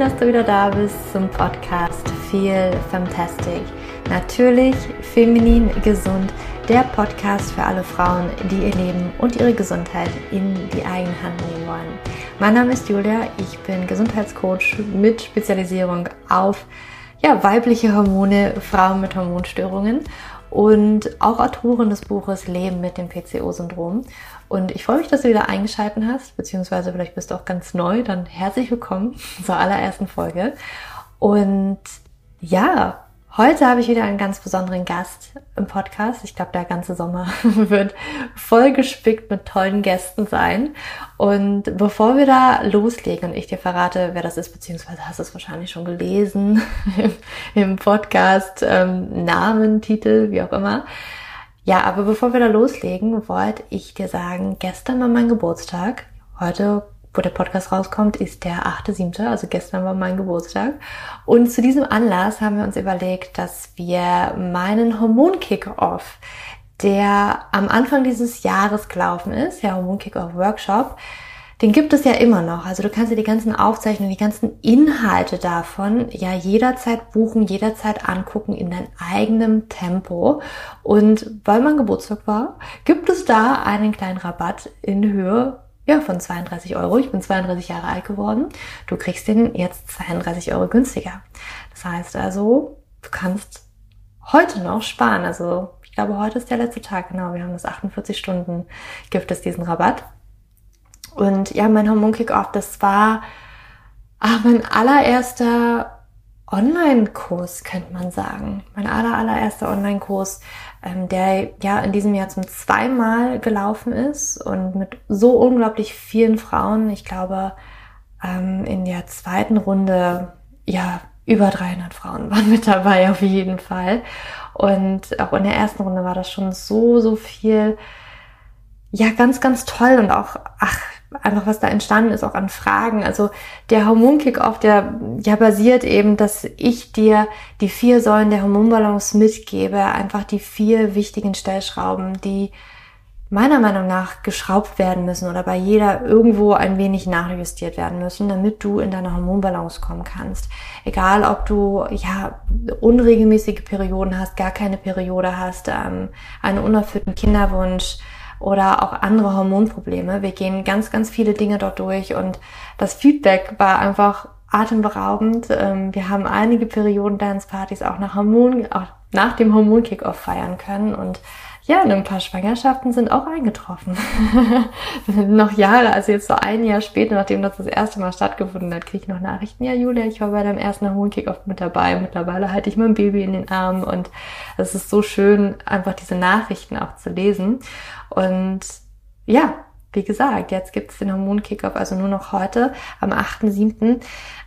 dass du wieder da bist zum Podcast Feel Fantastic. Natürlich feminin gesund, der Podcast für alle Frauen, die ihr Leben und ihre Gesundheit in die eigene Hand nehmen wollen. Mein Name ist Julia, ich bin Gesundheitscoach mit Spezialisierung auf weibliche Hormone, Frauen mit Hormonstörungen und auch Autorin des Buches Leben mit dem PCO-Syndrom. Und ich freue mich, dass du wieder eingeschaltet hast, beziehungsweise vielleicht bist du auch ganz neu, dann herzlich willkommen zur allerersten Folge. Und ja, heute habe ich wieder einen ganz besonderen Gast im Podcast. Ich glaube, der ganze Sommer wird voll gespickt mit tollen Gästen sein. Und bevor wir da loslegen und ich dir verrate, wer das ist, beziehungsweise hast du es wahrscheinlich schon gelesen im Podcast, Namen, Titel, wie auch immer. Ja, aber bevor wir da loslegen, wollte ich dir sagen, gestern war mein Geburtstag. Heute, wo der Podcast rauskommt, ist der 8.7., also gestern war mein Geburtstag. Und zu diesem Anlass haben wir uns überlegt, dass wir meinen Hormon-Kick-Off, der am Anfang dieses Jahres gelaufen ist, der Hormon-Kick-Off-Workshop, den gibt es ja immer noch. Also du kannst dir die ganzen Aufzeichnungen, die ganzen Inhalte davon ja jederzeit buchen, jederzeit angucken in deinem eigenen Tempo. Und weil mein Geburtstag war, gibt es da einen kleinen Rabatt in Höhe von 32 Euro. Ich bin 32 Jahre alt geworden. Du kriegst den jetzt 32 Euro günstiger. Das heißt also, du kannst heute noch sparen. Also ich glaube, heute ist der letzte Tag. Genau, wir haben das 48 Stunden, gibt es diesen Rabatt. Und ja, mein Hormon-Kick-Off, das war mein allererster Online-Kurs, könnte man sagen. Mein allererster Online-Kurs, der ja in diesem Jahr zum 2. Mal gelaufen ist und mit so unglaublich vielen Frauen. Ich glaube, in der zweiten Runde, über 300 Frauen waren mit dabei auf jeden Fall. Und auch in der ersten Runde war das schon so viel. Ja, ganz, ganz toll und auch, einfach was da entstanden ist, auch an Fragen. Also der Hormon-Kick-Off, der basiert eben, dass ich dir die 4 Säulen der Hormonbalance mitgebe, einfach die 4 wichtigen Stellschrauben, die meiner Meinung nach geschraubt werden müssen oder bei jeder irgendwo ein wenig nachjustiert werden müssen, damit du in deine Hormonbalance kommen kannst. Egal, ob du unregelmäßige Perioden hast, gar keine Periode hast, einen unerfüllten Kinderwunsch, oder auch andere Hormonprobleme. Wir gehen ganz, ganz viele Dinge dort durch und das Feedback war einfach atemberaubend. Wir haben einige Perioden-Dance-Partys auch nach dem Hormon-Kick-Off feiern können und ein paar Schwangerschaften sind auch eingetroffen. Noch Jahre, also jetzt so ein Jahr später, nachdem das erste Mal stattgefunden hat, kriege ich noch Nachrichten. Ja, Julia, ich war bei deinem ersten Hormon-Kick-Off mit dabei. Mittlerweile halte ich mein Baby in den Armen und es ist so schön, einfach diese Nachrichten auch zu lesen. Und ja, wie gesagt, jetzt gibt es den Hormon-Kick-Off, also nur noch heute, am 8.7.,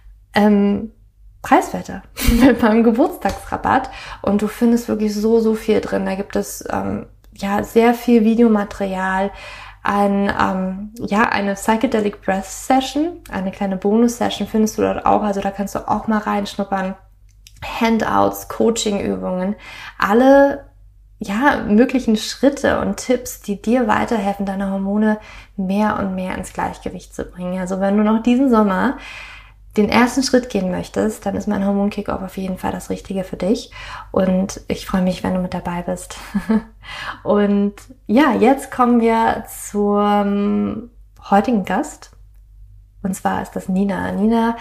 preiswerter mit meinem Geburtstagsrabatt und du findest wirklich so viel drin. Da gibt es sehr viel Videomaterial, eine Psychedelic Breath Session, eine kleine Bonus-Session findest du dort auch, also da kannst du auch mal reinschnuppern. Handouts, Coaching-Übungen, alle möglichen Schritte und Tipps, die dir weiterhelfen, deine Hormone mehr und mehr ins Gleichgewicht zu bringen. Also wenn du noch diesen Sommer den ersten Schritt gehen möchtest, dann ist mein Hormon-Kick-Off auf jeden Fall das Richtige für dich. Und ich freue mich, wenn du mit dabei bist. Und jetzt kommen wir zum heutigen Gast. Und zwar ist das Nina. Nina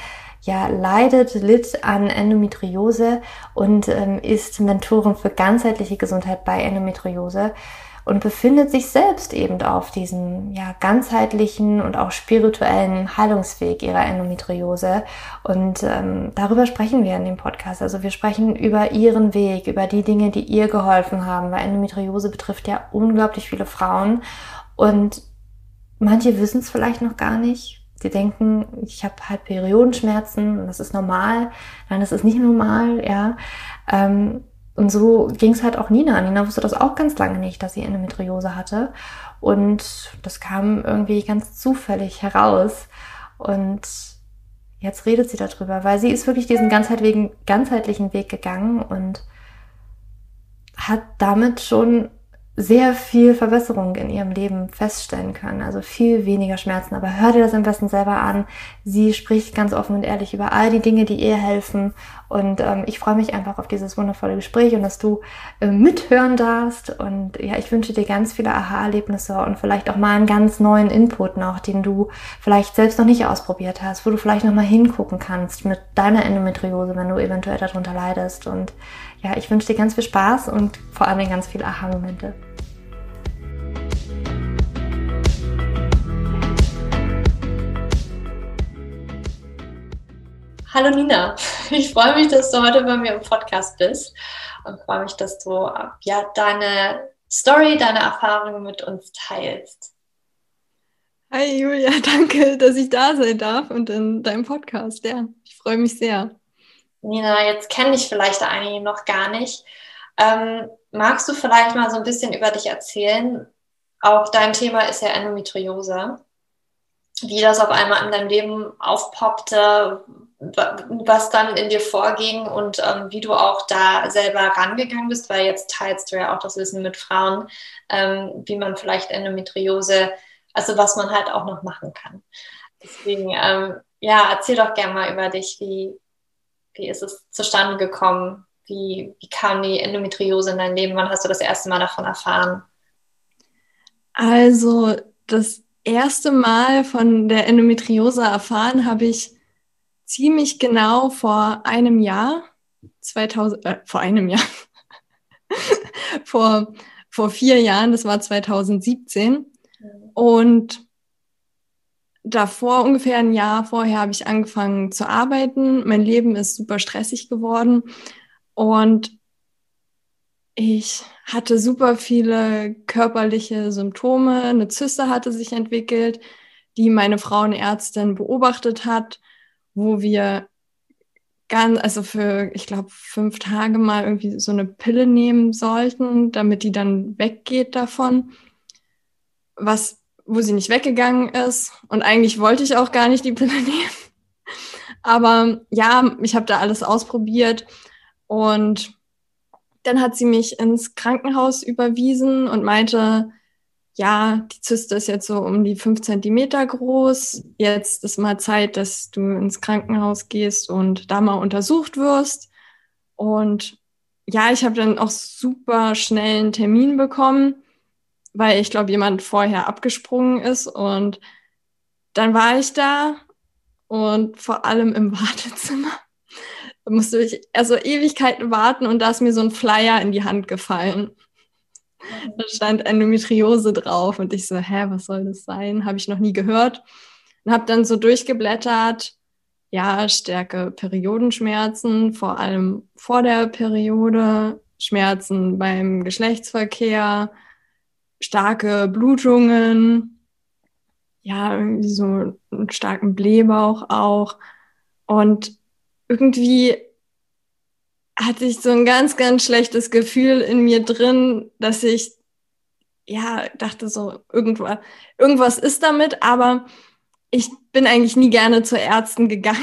litt an Endometriose und ist Mentorin für ganzheitliche Gesundheit bei Endometriose und befindet sich selbst eben auf diesem ganzheitlichen und auch spirituellen Heilungsweg ihrer Endometriose. Und darüber sprechen wir in dem Podcast. Also wir sprechen über ihren Weg, über die Dinge, die ihr geholfen haben, weil Endometriose betrifft ja unglaublich viele Frauen und manche wissen es vielleicht noch gar nicht. Sie denken, ich habe halt Periodenschmerzen und das ist normal. Nein, das ist nicht normal, Und so ging es halt auch Nina. Nina wusste das auch ganz lange nicht, dass sie Endometriose hatte. Und das kam irgendwie ganz zufällig heraus. Und jetzt redet sie darüber, weil sie ist wirklich diesen ganzheitlichen Weg gegangen und hat damit schon sehr viel Verbesserung in ihrem Leben feststellen können, also viel weniger Schmerzen. Aber hör dir das am besten selber an. Sie spricht ganz offen und ehrlich über all die Dinge, die ihr helfen. Und ich freue mich einfach auf dieses wundervolle Gespräch und dass du mithören darfst. Und ja, ich wünsche dir ganz viele Aha-Erlebnisse und vielleicht auch mal einen ganz neuen Input noch, den du vielleicht selbst noch nicht ausprobiert hast, wo du vielleicht noch mal hingucken kannst mit deiner Endometriose, wenn du eventuell darunter leidest. Und ja, ich wünsche dir ganz viel Spaß und vor allem ganz viele Aha-Momente. Hallo Nina, ich freue mich, dass du heute bei mir im Podcast bist und freue mich, dass du deine Story, deine Erfahrungen mit uns teilst. Hi Julia, danke, dass ich da sein darf und in deinem Podcast. Ja, ich freue mich sehr. Nina, jetzt kenne ich vielleicht einige noch gar nicht. Magst du vielleicht mal so ein bisschen über dich erzählen? Auch dein Thema ist ja Endometriose. Wie das auf einmal in deinem Leben aufpoppte, was dann in dir vorging und wie du auch da selber rangegangen bist, weil jetzt teilst du ja auch das Wissen mit Frauen, wie man vielleicht Endometriose, also was man halt auch noch machen kann. Deswegen, erzähl doch gerne mal über dich, wie ist es zustande gekommen? Wie kam die Endometriose in dein Leben? Wann hast du das erste Mal davon erfahren? Also das erste Mal von der Endometriose erfahren habe ich ziemlich genau vor einem Jahr, vor 4 Jahren, das war 2017. Und davor, ungefähr ein Jahr vorher, habe ich angefangen zu arbeiten. Mein Leben ist super stressig geworden und ich hatte super viele körperliche Symptome. Eine Zyste hatte sich entwickelt, die meine Frauenärztin beobachtet hat, wo wir für, ich glaube, 5 Tage mal irgendwie so eine Pille nehmen sollten, damit die dann weggeht davon. Wo sie nicht weggegangen ist. Und eigentlich wollte ich auch gar nicht die Pille nehmen. Aber ja, ich habe da alles ausprobiert und dann hat sie mich ins Krankenhaus überwiesen und meinte, ja, die Zyste ist jetzt so um die 5 Zentimeter groß. Jetzt ist mal Zeit, dass du ins Krankenhaus gehst und da mal untersucht wirst. Und ja, ich habe dann auch super schnell einen Termin bekommen, weil ich glaube, jemand vorher abgesprungen ist. Und dann war ich da und vor allem im Wartezimmer. Da musste ich also Ewigkeiten warten und da ist mir so ein Flyer in die Hand gefallen. Da stand Endometriose drauf und ich so, was soll das sein? Habe ich noch nie gehört. Und habe dann so durchgeblättert, ja, stärke Periodenschmerzen, vor allem vor der Periode, Schmerzen beim Geschlechtsverkehr, starke Blutungen, ja, irgendwie so einen starken Blähbauch auch. Und irgendwie hatte ich so ein ganz, ganz schlechtes Gefühl in mir drin, dass ich, ja, dachte so, irgendwas ist damit, aber ich bin eigentlich nie gerne zu Ärzten gegangen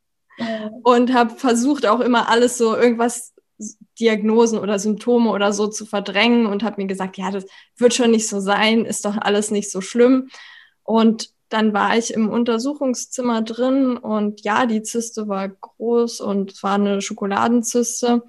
und habe versucht auch immer alles so irgendwas Diagnosen oder Symptome oder so zu verdrängen und habe mir gesagt, ja, das wird schon nicht so sein, ist doch alles nicht so schlimm. Und dann war ich im Untersuchungszimmer drin und ja, die Zyste war groß und es war eine Schokoladenzyste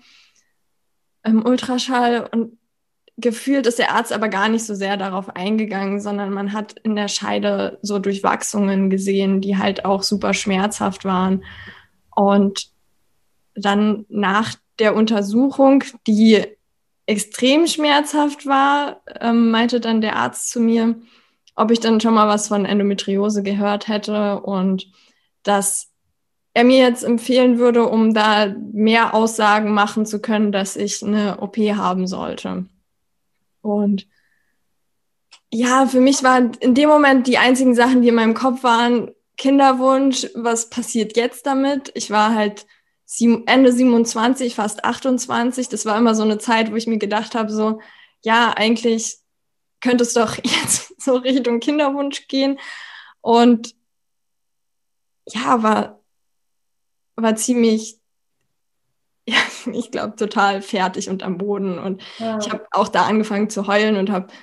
im Ultraschall und gefühlt ist der Arzt aber gar nicht so sehr darauf eingegangen, sondern man hat in der Scheide so Durchwachsungen gesehen, die halt auch super schmerzhaft waren. Und dann nach der Untersuchung, die extrem schmerzhaft war, meinte dann der Arzt zu mir, ob ich dann schon mal was von Endometriose gehört hätte und dass er mir jetzt empfehlen würde, um da mehr Aussagen machen zu können, dass ich eine OP haben sollte. Und ja, für mich waren in dem Moment die einzigen Sachen, die in meinem Kopf waren, Kinderwunsch, was passiert jetzt damit? Ich war halt Ende 27, fast 28. Das war immer so eine Zeit, wo ich mir gedacht habe, so, ja, eigentlich könnte es doch jetzt so Richtung Kinderwunsch gehen. Und ja, war ziemlich ja, ich glaube, total fertig und am Boden. Und Ja. ich habe auch da angefangen zu heulen und habe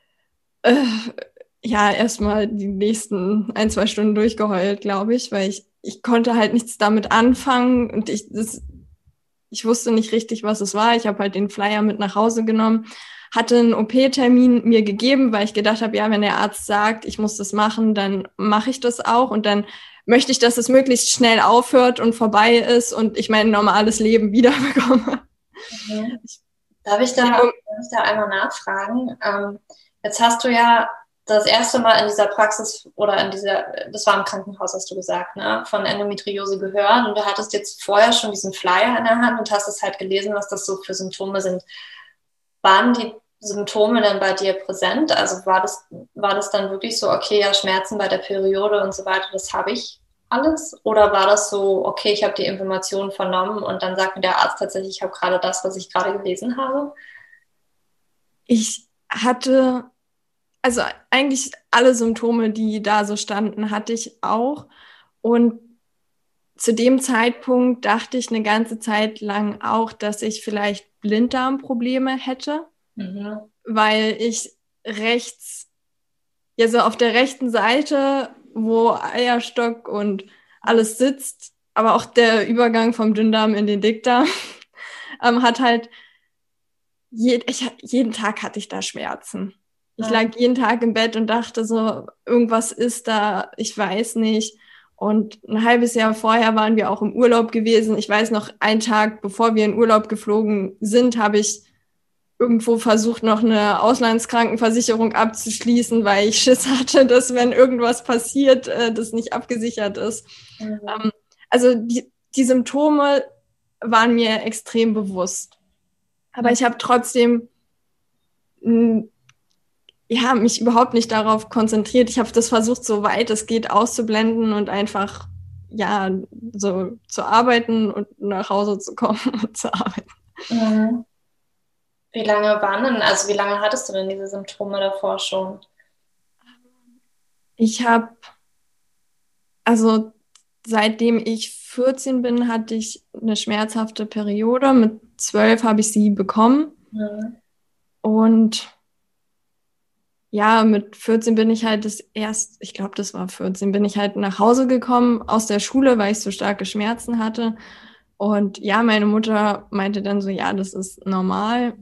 ja erstmal die nächsten 1, 2 Stunden durchgeheult, glaube ich, weil ich konnte halt nichts damit anfangen und ich wusste nicht richtig, was es war. Ich habe halt den Flyer mit nach Hause genommen, hatte einen OP-Termin mir gegeben, weil ich gedacht habe, ja, wenn der Arzt sagt, ich muss das machen, dann mache ich das auch und dann möchte ich, dass es möglichst schnell aufhört und vorbei ist und ich mein normales Leben wiederbekomme. Mhm. Darf ich da einmal nachfragen? Jetzt hast du ja das erste Mal in dieser Praxis oder das war im Krankenhaus, hast du gesagt, ne, von Endometriose gehört und du hattest jetzt vorher schon diesen Flyer in der Hand und hast es halt gelesen, was das so für Symptome sind. Waren die Symptome dann bei dir präsent? Also war das dann wirklich so, okay, ja, Schmerzen bei der Periode und so weiter, das habe ich alles? Oder war das so, okay, ich habe die Informationen vernommen und dann sagt mir der Arzt tatsächlich, ich habe gerade das, was ich gerade gelesen habe? Ich hatte, also eigentlich alle Symptome, die da so standen, hatte ich auch. Und zu dem Zeitpunkt dachte ich eine ganze Zeit lang auch, dass ich vielleicht Blinddarmprobleme hätte, weil ich rechts, ja so auf der rechten Seite, wo Eierstock und alles sitzt, aber auch der Übergang vom Dünndarm in den Dickdarm, hat halt, jeden Tag hatte ich da Schmerzen. Ich lag jeden Tag im Bett und dachte so, irgendwas ist da, ich weiß nicht. Und ein halbes Jahr vorher waren wir auch im Urlaub gewesen. Ich weiß noch, einen Tag bevor wir in Urlaub geflogen sind, habe ich irgendwo versucht, noch eine Auslandskrankenversicherung abzuschließen, weil ich Schiss hatte, dass wenn irgendwas passiert, das nicht abgesichert ist. Also die Symptome waren mir extrem bewusst. Aber ich habe trotzdem ja, mich überhaupt nicht darauf konzentriert. Ich habe das versucht, so weit es geht, auszublenden und einfach ja so zu arbeiten und nach Hause zu kommen und zu arbeiten. Mhm. Wie lange hattest du denn diese Symptome davor schon? Ich habe, also seitdem ich 14 bin, hatte ich eine schmerzhafte Periode. Mit 12 habe ich sie bekommen. Und ja, mit 14 bin ich halt ich glaube, das war 14, bin ich halt nach Hause gekommen aus der Schule, weil ich so starke Schmerzen hatte. Und ja, meine Mutter meinte dann so, ja, das ist normal.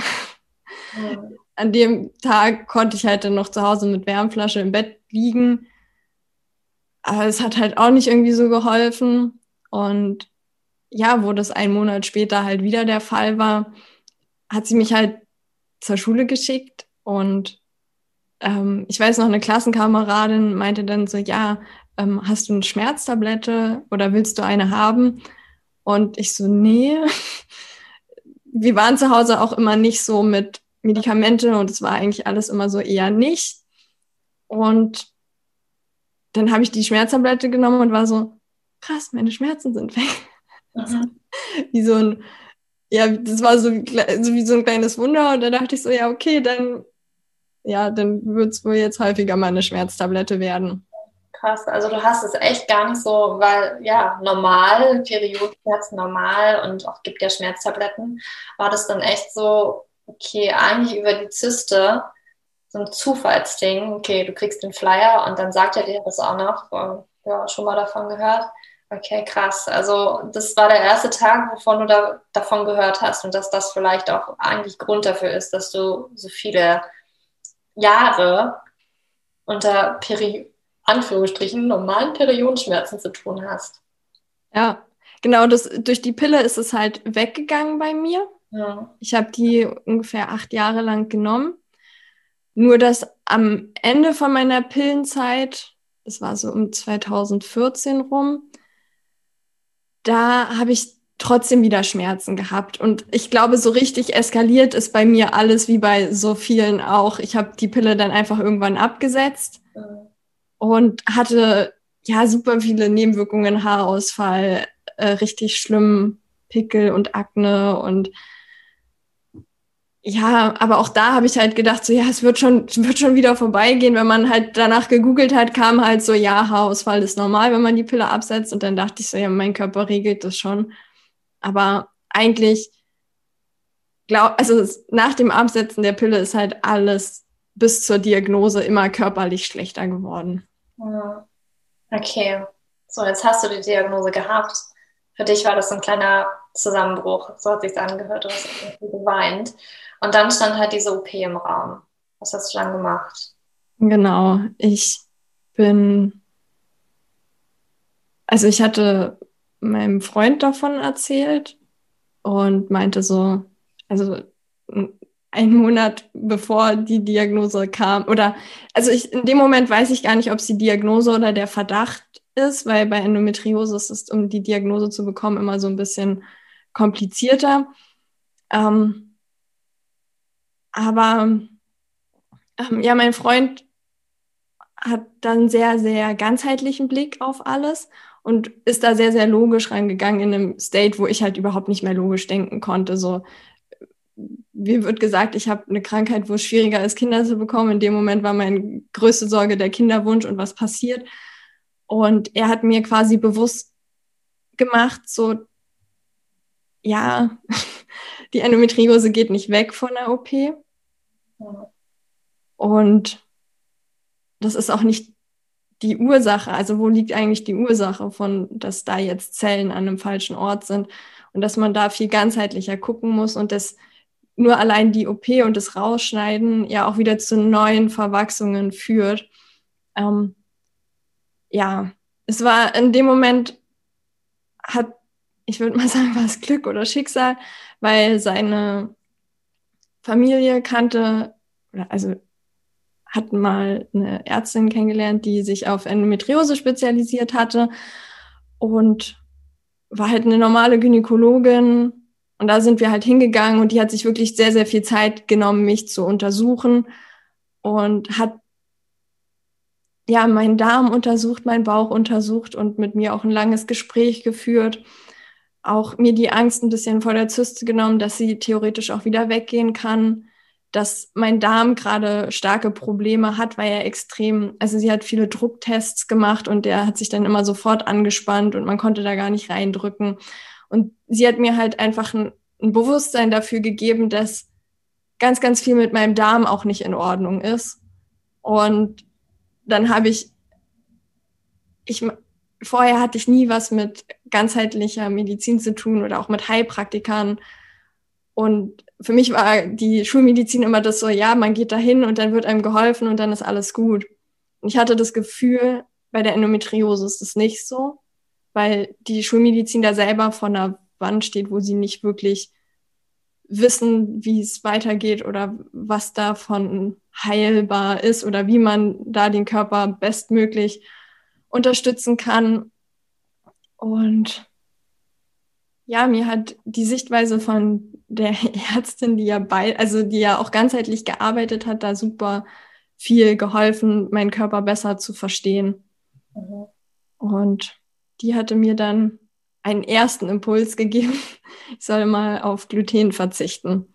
An dem Tag konnte ich halt dann noch zu Hause mit Wärmflasche im Bett liegen. Aber es hat halt auch nicht irgendwie so geholfen. Und ja, wo das 1 Monat später halt wieder der Fall war, hat sie mich halt zur Schule geschickt und ich weiß noch, eine Klassenkameradin meinte dann so, ja, hast du eine Schmerztablette oder willst du eine haben? Und ich so, nee. Wir waren zu Hause auch immer nicht so mit Medikamente und es war eigentlich alles immer so eher nicht. Und dann habe ich die Schmerztablette genommen und war so, krass, meine Schmerzen sind weg. Wie so ein, ja, das war so wie so ein kleines Wunder und da dachte ich so, ja, okay, dann wird es wohl jetzt häufiger mal eine Schmerztablette werden. Krass, also du hast es echt gar nicht so, weil ja, normal, Periodenschmerzen normal und auch gibt ja Schmerztabletten, war das dann echt so, okay, eigentlich über die Zyste, so ein Zufallsding, okay, du kriegst den Flyer und dann sagt er dir das auch noch, ja, schon mal davon gehört. Okay, krass. Also das war der erste Tag, wovon du davon gehört hast und dass das vielleicht auch eigentlich Grund dafür ist, dass du so viele Jahre unter Anführungsstrichen normalen Periodenschmerzen zu tun hast. Ja, genau, durch die Pille ist es halt weggegangen bei mir. Ja. Ich habe die ungefähr 8 Jahre lang genommen. Nur dass am Ende von meiner Pillenzeit, das war so um 2014 rum, da habe ich trotzdem wieder Schmerzen gehabt. Und ich glaube, so richtig eskaliert ist bei mir alles wie bei so vielen auch. Ich habe die Pille dann einfach irgendwann abgesetzt und hatte ja super viele Nebenwirkungen, Haarausfall, richtig schlimm, Pickel und Akne und ja, aber auch da habe ich halt gedacht, so ja, es wird schon wieder vorbeigehen. Wenn man halt danach gegoogelt hat, kam halt so, ja, Haarausfall ist normal, wenn man die Pille absetzt. Und dann dachte ich so, ja, mein Körper regelt das schon. Aber eigentlich also nach dem Absetzen der Pille ist halt alles bis zur Diagnose immer körperlich schlechter geworden. Okay, so jetzt hast du die Diagnose gehabt. Für dich war das ein kleiner Zusammenbruch. So hat sich's angehört. Du hast irgendwie geweint. Und dann stand halt diese OP im Raum. Was hast du dann gemacht? Genau, ich hatte meinem Freund davon erzählt und meinte so, also einen Monat bevor die Diagnose kam, in dem Moment weiß ich gar nicht, ob es die Diagnose oder der Verdacht ist, weil bei Endometriose ist es, um die Diagnose zu bekommen, immer so ein bisschen komplizierter. Ja, mein Freund hat dann sehr, sehr ganzheitlichen Blick auf alles und ist da sehr, sehr logisch reingegangen in einem State, wo ich halt überhaupt nicht mehr logisch denken konnte. So, mir wird gesagt, ich habe eine Krankheit, wo es schwieriger ist, Kinder zu bekommen. In dem Moment war meine größte Sorge der Kinderwunsch und was passiert. Und er hat mir quasi bewusst gemacht, so, ja, die Endometriose geht nicht weg von der OP. Und das ist auch nicht die Ursache. Also wo liegt eigentlich die Ursache von, dass da jetzt Zellen an einem falschen Ort sind und dass man da viel ganzheitlicher gucken muss und dass nur allein die OP und das Rausschneiden ja auch wieder zu neuen Verwachsungen führt. Ja, es war in dem Moment ich würde mal sagen, war es Glück oder Schicksal, weil seine Familie hat mal eine Ärztin kennengelernt, die sich auf Endometriose spezialisiert hatte und war halt eine normale Gynäkologin. Und da sind wir halt hingegangen und die hat sich wirklich sehr, sehr viel Zeit genommen, mich zu untersuchen und hat ja meinen Darm untersucht, meinen Bauch untersucht und mit mir auch ein langes Gespräch geführt. Auch mir die Angst ein bisschen vor der Zyste genommen, dass sie theoretisch auch wieder weggehen kann, dass mein Darm gerade starke Probleme hat, weil sie hat viele Drucktests gemacht und der hat sich dann immer sofort angespannt und man konnte da gar nicht reindrücken. Und sie hat mir halt einfach ein Bewusstsein dafür gegeben, dass ganz, ganz viel mit meinem Darm auch nicht in Ordnung ist. Und dann vorher hatte ich nie was mit ganzheitlicher Medizin zu tun oder auch mit Heilpraktikern. Und für mich war die Schulmedizin immer das so, ja, man geht dahin und dann wird einem geholfen und dann ist alles gut. Und ich hatte das Gefühl, bei der Endometriose ist es nicht so, weil die Schulmedizin da selber vor einer Wand steht, wo sie nicht wirklich wissen, wie es weitergeht oder was davon heilbar ist oder wie man da den Körper bestmöglich unterstützen kann. Und ja, mir hat die Sichtweise von der Ärztin, die ja auch ganzheitlich gearbeitet hat, da super viel geholfen, meinen Körper besser zu verstehen. Und die hatte mir dann einen ersten Impuls gegeben, ich soll mal auf Gluten verzichten.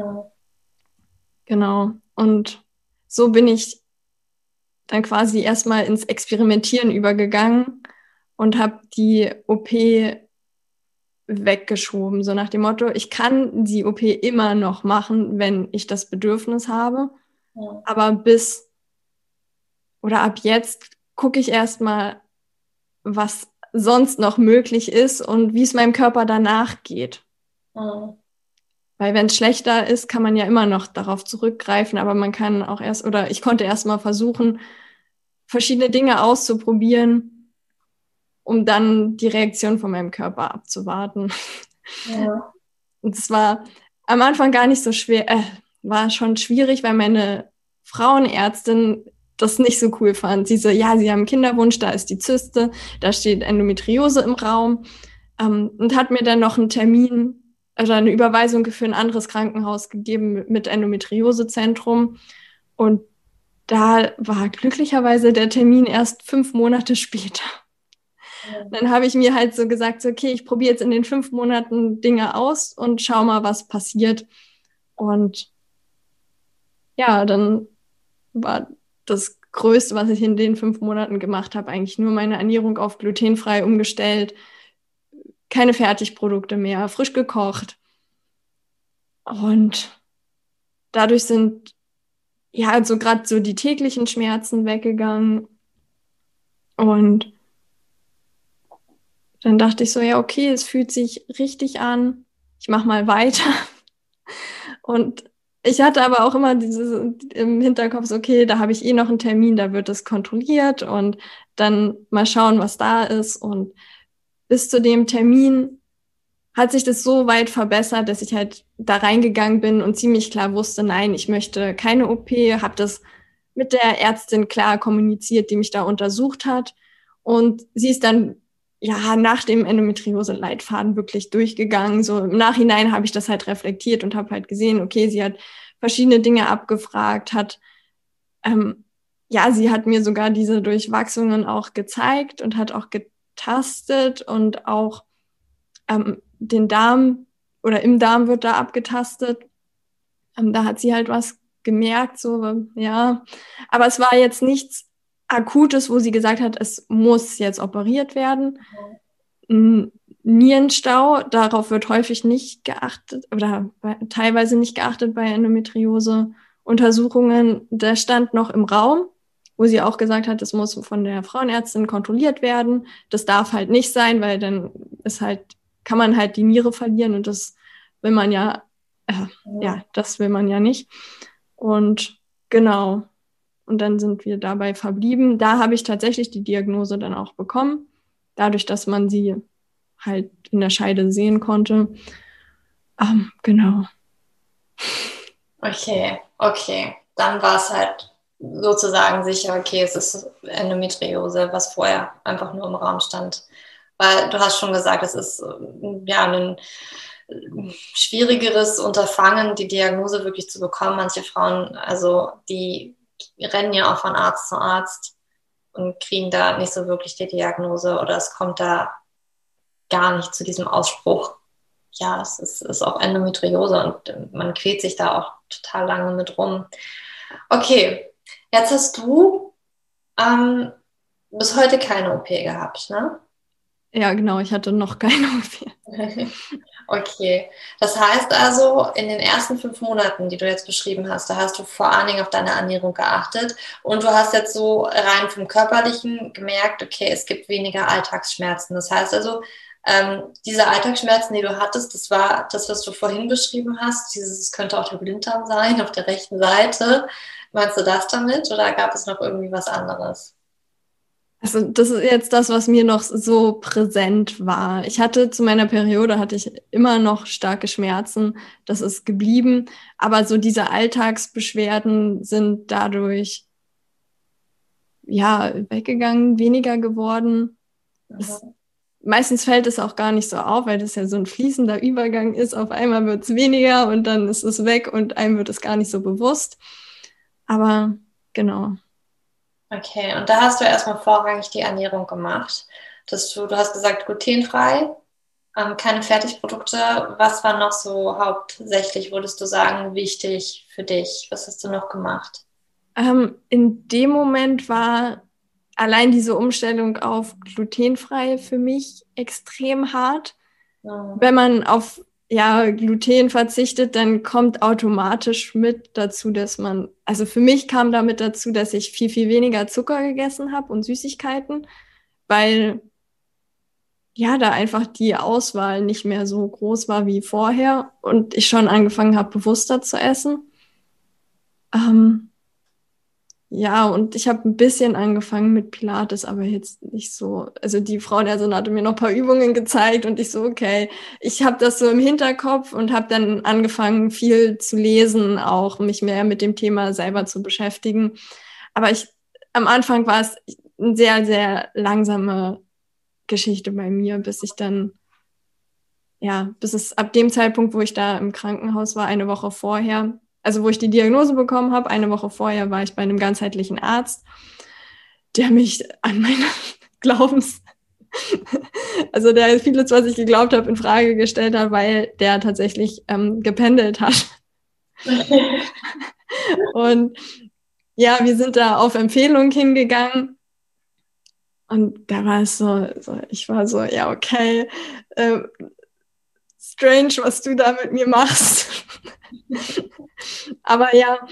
Genau. Und so bin ich dann quasi erstmal ins Experimentieren übergegangen und habe die OP weggeschoben, so nach dem Motto, ich kann die OP immer noch machen, wenn ich das Bedürfnis habe, aber ab jetzt gucke ich erstmal, was sonst noch möglich ist und wie es meinem Körper danach geht. Weil wenn es schlechter ist, kann man ja immer noch darauf zurückgreifen, aber man kann auch ich konnte erst mal versuchen, verschiedene Dinge auszuprobieren, um dann die Reaktion von meinem Körper abzuwarten. Ja. Und es war am Anfang gar nicht so schwer, war schon schwierig, weil meine Frauenärztin das nicht so cool fand. Sie so, ja, sie haben Kinderwunsch, da ist die Zyste, da steht Endometriose im Raum, und hat mir dann noch einen Termin oder eine Überweisung für ein anderes Krankenhaus gegeben mit Endometriosezentrum. Und da war glücklicherweise der Termin erst 5 Monate später. Dann habe ich mir halt so gesagt, so, okay, ich probiere jetzt in den 5 Monaten Dinge aus und schau mal, was passiert. Und ja, dann war das Größte, was ich in den 5 Monaten gemacht habe, eigentlich nur meine Ernährung auf glutenfrei umgestellt, keine Fertigprodukte mehr, frisch gekocht. Und dadurch sind ja also gerade so die täglichen Schmerzen weggegangen. Und dann dachte ich so, ja, okay, es fühlt sich richtig an. Ich mache mal weiter. Und ich hatte aber auch immer dieses im Hinterkopf, so, okay, da habe ich noch einen Termin, da wird es kontrolliert und dann mal schauen, was da ist. Und bis zu dem Termin hat sich das so weit verbessert, dass ich halt da reingegangen bin und ziemlich klar wusste, nein, ich möchte keine OP, habe das mit der Ärztin klar kommuniziert, die mich da untersucht hat. Und sie ist dann ja nach dem Endometriose-Leitfaden wirklich durchgegangen. So im Nachhinein habe ich das halt reflektiert und habe halt gesehen, okay, sie hat verschiedene Dinge abgefragt, ja, sie hat mir sogar diese Durchwachsungen auch gezeigt und hat auch getastet und auch den Darm oder im Darm wird da abgetastet. Da hat sie halt was gemerkt, so, ja. Aber es war jetzt nichts Akutes, wo sie gesagt hat, es muss jetzt operiert werden. Nierenstau, darauf wird häufig nicht geachtet oder teilweise nicht geachtet bei Endometriose-Untersuchungen. Der stand noch im Raum, wo sie auch gesagt hat, es muss von der Frauenärztin kontrolliert werden. Das darf halt nicht sein, weil dann ist halt, kann man halt die Niere verlieren und das will man ja, das will man ja nicht. Und genau. Und dann sind wir dabei verblieben. Da habe ich tatsächlich die Diagnose dann auch bekommen, dadurch, dass man sie halt in der Scheide sehen konnte. Genau. Okay. Dann war es halt sozusagen sicher, okay, es ist Endometriose, was vorher einfach nur im Raum stand. Weil du hast schon gesagt, es ist ja ein schwierigeres Unterfangen, die Diagnose wirklich zu bekommen. Manche Frauen, also die rennen ja auch von Arzt zu Arzt und kriegen da nicht so wirklich die Diagnose oder es kommt da gar nicht zu diesem Ausspruch. Ja, es ist auch Endometriose und man quält sich da auch total lange mit rum. Okay, jetzt hast du bis heute keine OP gehabt, ne? Ja, genau, ich hatte noch keine OP. Okay, das heißt also, in den ersten 5 Monaten, die du jetzt beschrieben hast, da hast du vor allen Dingen auf deine Ernährung geachtet und du hast jetzt so rein vom Körperlichen gemerkt, okay, es gibt weniger Alltagsschmerzen. Das heißt also, diese Alltagsschmerzen, die du hattest, das war das, was du vorhin beschrieben hast, es könnte auch der Blinddarm sein auf der rechten Seite. Meinst du das damit oder gab es noch irgendwie was anderes? Also das ist jetzt das, was mir noch so präsent war. Ich hatte zu meiner Periode hatte ich immer noch starke Schmerzen. Das ist geblieben. Aber so diese Alltagsbeschwerden sind dadurch ja weggegangen, weniger geworden. Meistens fällt es auch gar nicht so auf, weil das ja so ein fließender Übergang ist. Auf einmal wird es weniger und dann ist es weg und einem wird es gar nicht so bewusst. Aber genau. Okay, und da hast du erstmal vorrangig die Ernährung gemacht. Du hast gesagt, glutenfrei, keine Fertigprodukte. Was war noch so hauptsächlich, würdest du sagen, wichtig für dich? Was hast du noch gemacht? In dem Moment war allein diese Umstellung auf glutenfrei für mich extrem hart. Ja. Wenn man auf Gluten verzichtet, dann kommt automatisch mit dazu, also für mich kam damit dazu, dass ich viel, viel weniger Zucker gegessen habe und Süßigkeiten, weil ja, da einfach die Auswahl nicht mehr so groß war wie vorher und ich schon angefangen habe, bewusster zu essen. Ja, und ich habe ein bisschen angefangen mit Pilates, aber jetzt nicht so. Also die Frauenärztin hatte mir noch ein paar Übungen gezeigt und ich so, okay, ich habe das so im Hinterkopf und habe dann angefangen, viel zu lesen, auch mich mehr mit dem Thema selber zu beschäftigen. Aber am Anfang war es eine sehr, sehr langsame Geschichte bei mir, bis es ab dem Zeitpunkt, wo ich da im Krankenhaus war, eine Woche vorher, also wo ich die Diagnose bekommen habe, eine Woche vorher war ich bei einem ganzheitlichen Arzt, der mich an meine also der vieles, was ich geglaubt habe, in Frage gestellt hat, weil der tatsächlich gependelt hat. Und ja, wir sind da auf Empfehlung hingegangen. Und da war es ich war so, ja, okay, strange, was du da mit mir machst. Aber ja,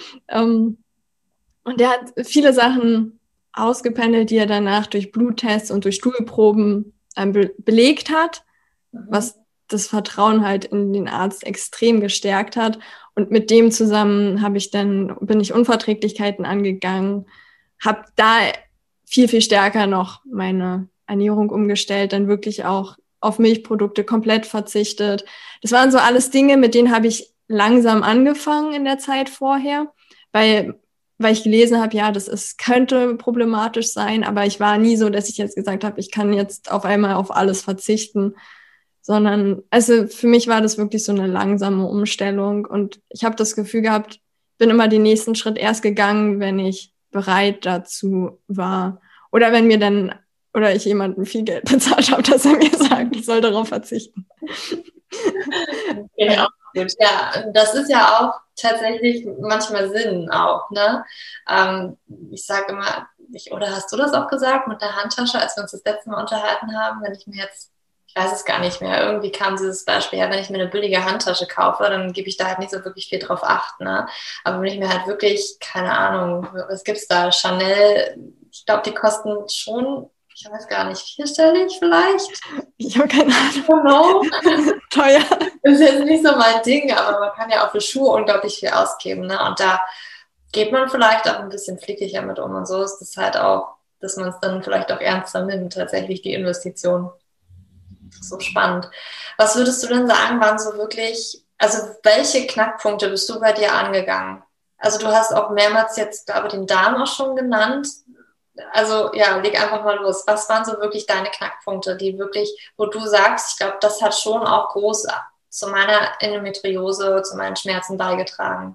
und der hat viele Sachen ausgependelt, die er danach durch Bluttests und durch Stuhlproben belegt hat, was das Vertrauen halt in den Arzt extrem gestärkt hat. Und mit dem zusammen bin ich Unverträglichkeiten angegangen, habe da viel, viel stärker noch meine Ernährung umgestellt, dann wirklich auch auf Milchprodukte komplett verzichtet. Das waren so alles Dinge, mit denen habe ich langsam angefangen in der Zeit vorher, weil ich gelesen habe, ja, könnte problematisch sein, aber ich war nie so, dass ich jetzt gesagt habe, ich kann jetzt auf einmal auf alles verzichten, sondern, also für mich war das wirklich so eine langsame Umstellung und ich habe das Gefühl gehabt, bin immer den nächsten Schritt erst gegangen, wenn ich bereit dazu war oder oder ich jemandem viel Geld bezahlt habe, dass er mir sagt, ich soll darauf verzichten. Okay, auch gut. Ja, das ist ja auch tatsächlich manchmal Sinn auch, ne? Ich sage immer, oder hast du das auch gesagt mit der Handtasche, als wir uns das letzte Mal unterhalten haben, ich weiß es gar nicht mehr, irgendwie kam dieses Beispiel, ja, wenn ich mir eine billige Handtasche kaufe, dann gebe ich da halt nicht so wirklich viel drauf Acht, ne? Aber wenn ich mir halt wirklich, keine Ahnung, was gibt's da, Chanel, ich glaube, die kosten schon, ich weiß gar nicht, vierstellig vielleicht? Ich habe keine Ahnung. Genau. Teuer. Das ist jetzt nicht so mein Ding, aber man kann ja auch für Schuhe unglaublich viel ausgeben, ne? Und da geht man vielleicht auch ein bisschen fliegiger mit um. Und so ist es halt auch, dass man es dann vielleicht auch ernster nimmt, tatsächlich die Investition. So spannend. Was würdest du denn sagen, waren so wirklich, also welche Knackpunkte bist du bei dir angegangen? Also du hast auch mehrmals jetzt, glaube ich, den Darm auch schon genannt. Also ja, leg einfach mal los. Was waren so wirklich deine Knackpunkte, die wirklich, wo du sagst, ich glaube, das hat schon auch groß zu meiner Endometriose, zu meinen Schmerzen beigetragen?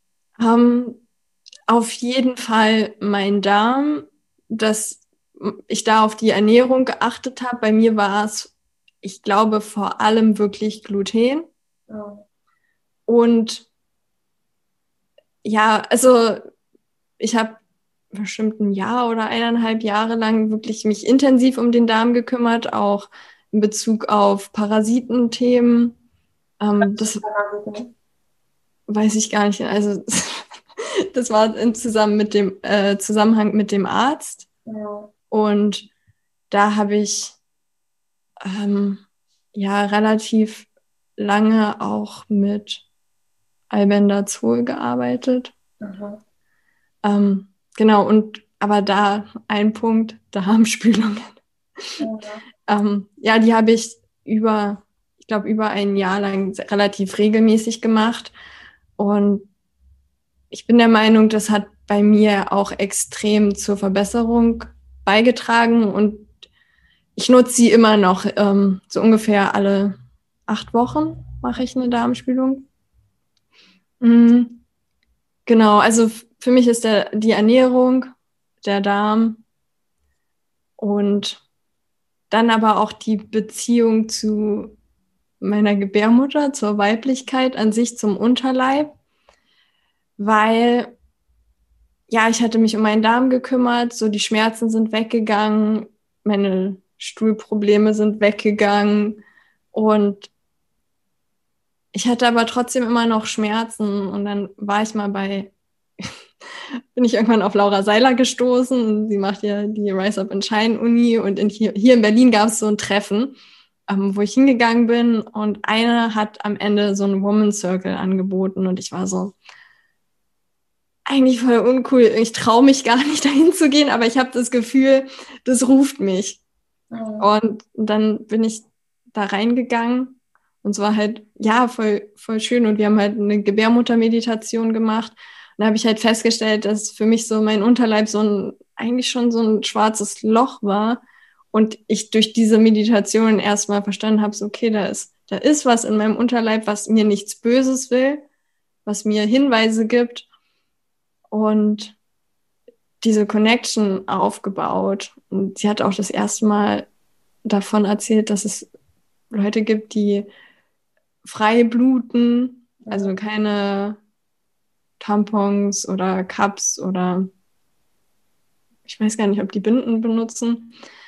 Auf jeden Fall mein Darm, dass ich da auf die Ernährung geachtet habe. Bei mir war es, ich glaube, vor allem wirklich Gluten. Ja. Und ja, also ich habe bestimmt ein Jahr oder 1,5 Jahre lang wirklich mich intensiv um den Darm gekümmert, auch in Bezug auf Parasitenthemen. Das weiß ich gar nicht. Also das war im Zusammenhang mit dem Arzt. Ja. Und da habe ich ja relativ lange auch mit Albendazol gearbeitet. Mhm. Genau, aber da ein Punkt, Darmspülungen. Ja, die habe ich über ein Jahr lang relativ regelmäßig gemacht. Und ich bin der Meinung, das hat bei mir auch extrem zur Verbesserung beigetragen. Und ich nutze sie immer noch. So ungefähr alle 8 Wochen mache ich eine Darmspülung. Genau, also für mich ist die Ernährung, der Darm und dann aber auch die Beziehung zu meiner Gebärmutter, zur Weiblichkeit an sich, zum Unterleib, weil ja, ich hatte mich um meinen Darm gekümmert, so die Schmerzen sind weggegangen, meine Stuhlprobleme sind weggegangen und ich hatte aber trotzdem immer noch Schmerzen und dann war ich mal bin ich irgendwann auf Laura Seiler gestoßen. Sie macht ja die Rise Up and Shine Uni und hier in Berlin gab es so ein Treffen, wo ich hingegangen bin und eine hat am Ende so einen Woman Circle angeboten und ich war so, eigentlich voll uncool. Ich traue mich gar nicht dahin zu gehen, aber ich habe das Gefühl, das ruft mich. Mhm. Und dann bin ich da reingegangen und es war halt, ja, voll, voll schön und wir haben halt eine Gebärmuttermeditation gemacht. Und da habe ich halt festgestellt, dass für mich so mein Unterleib eigentlich schon so ein schwarzes Loch war. Und ich durch diese Meditation erstmal verstanden habe, so, okay, da ist was in meinem Unterleib, was mir nichts Böses will, was mir Hinweise gibt. Und diese Connection aufgebaut. Und sie hat auch das erste Mal davon erzählt, dass es Leute gibt, die frei bluten, also keine Tampons oder Cups oder ich weiß gar nicht, ob die Binden benutzen.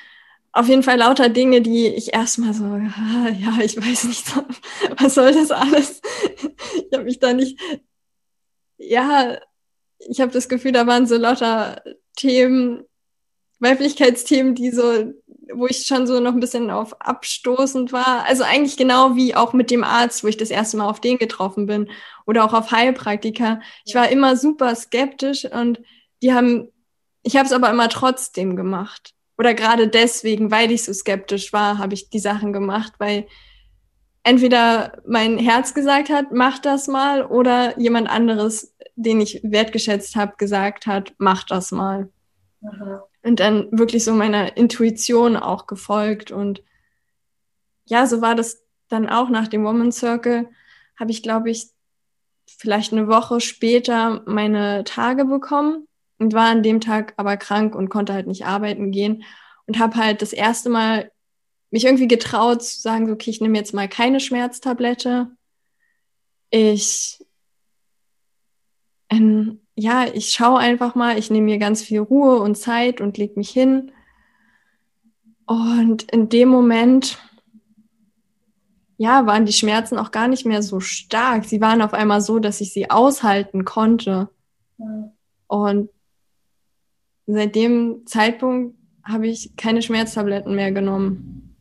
auf jeden Fall lauter Dinge, die ich erstmal so, ja, ich weiß nicht, was soll das alles? Ich habe mich da nicht, ja, ich habe das Gefühl, da waren so lauter Themen, Weiblichkeitsthemen, die so, wo ich schon so noch ein bisschen auf abstoßend war. Also eigentlich genau wie auch mit dem Arzt, wo ich das erste Mal auf den getroffen bin oder auch auf Heilpraktiker. Ich war immer super skeptisch und ich habe es aber immer trotzdem gemacht. Oder gerade deswegen, weil ich so skeptisch war, habe ich die Sachen gemacht, weil entweder mein Herz gesagt hat, mach das mal, oder jemand anderes, den ich wertgeschätzt habe, gesagt hat, mach das mal. Mhm. Und dann wirklich so meiner Intuition auch gefolgt. Und ja, so war das dann auch nach dem Woman Circle, habe ich, glaube ich, vielleicht eine Woche später meine Tage bekommen und war an dem Tag aber krank und konnte halt nicht arbeiten gehen und habe halt das erste Mal mich irgendwie getraut zu sagen, so, okay, ich nehme jetzt mal keine Schmerztablette. Ich schaue einfach mal, ich nehme mir ganz viel Ruhe und Zeit und leg mich hin. Und in dem Moment, ja, waren die Schmerzen auch gar nicht mehr so stark. Sie waren auf einmal so, dass ich sie aushalten konnte. Mhm. Und seit dem Zeitpunkt habe ich keine Schmerztabletten mehr genommen.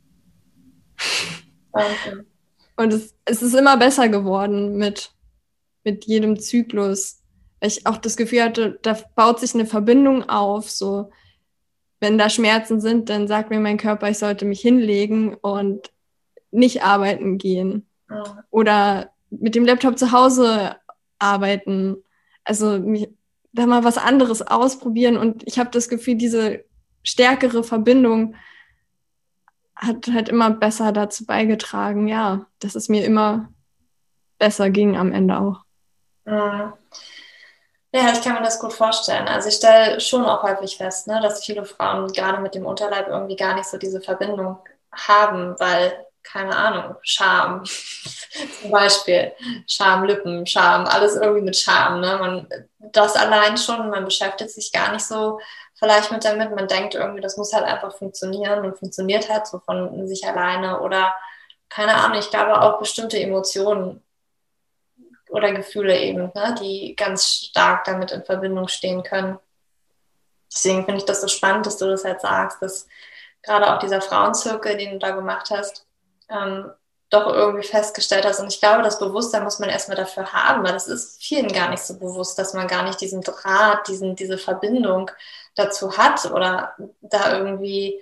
Wahnsinn. Und es ist immer besser geworden mit jedem Zyklus. Weil ich auch das Gefühl hatte, da baut sich eine Verbindung auf. So, wenn da Schmerzen sind, dann sagt mir mein Körper, ich sollte mich hinlegen und nicht arbeiten gehen. Mhm. Oder mit dem Laptop zu Hause arbeiten. Also da mal was anderes ausprobieren. Und ich habe das Gefühl, diese stärkere Verbindung hat halt immer besser dazu beigetragen, ja, dass es mir immer besser ging am Ende auch. Mhm. Ja, ich kann mir das gut vorstellen. Also ich stelle schon auch häufig fest, ne, dass viele Frauen gerade mit dem Unterleib irgendwie gar nicht so diese Verbindung haben, weil, keine Ahnung, Scham zum Beispiel, Schamlippen, Scham, alles irgendwie mit Scham. Ne? Das allein schon, man beschäftigt sich gar nicht so vielleicht mit damit. Man denkt irgendwie, das muss halt einfach funktionieren und funktioniert halt so von sich alleine oder keine Ahnung, ich glaube auch bestimmte Emotionen oder Gefühle eben, ne, die ganz stark damit in Verbindung stehen können. Deswegen finde ich das so spannend, dass du das jetzt sagst, dass gerade auch dieser Frauenzirkel, den du da gemacht hast, doch irgendwie festgestellt hast. Und ich glaube, das Bewusstsein muss man erstmal dafür haben, weil das ist vielen gar nicht so bewusst, dass man gar nicht diesen Draht, diese Verbindung dazu hat oder da irgendwie,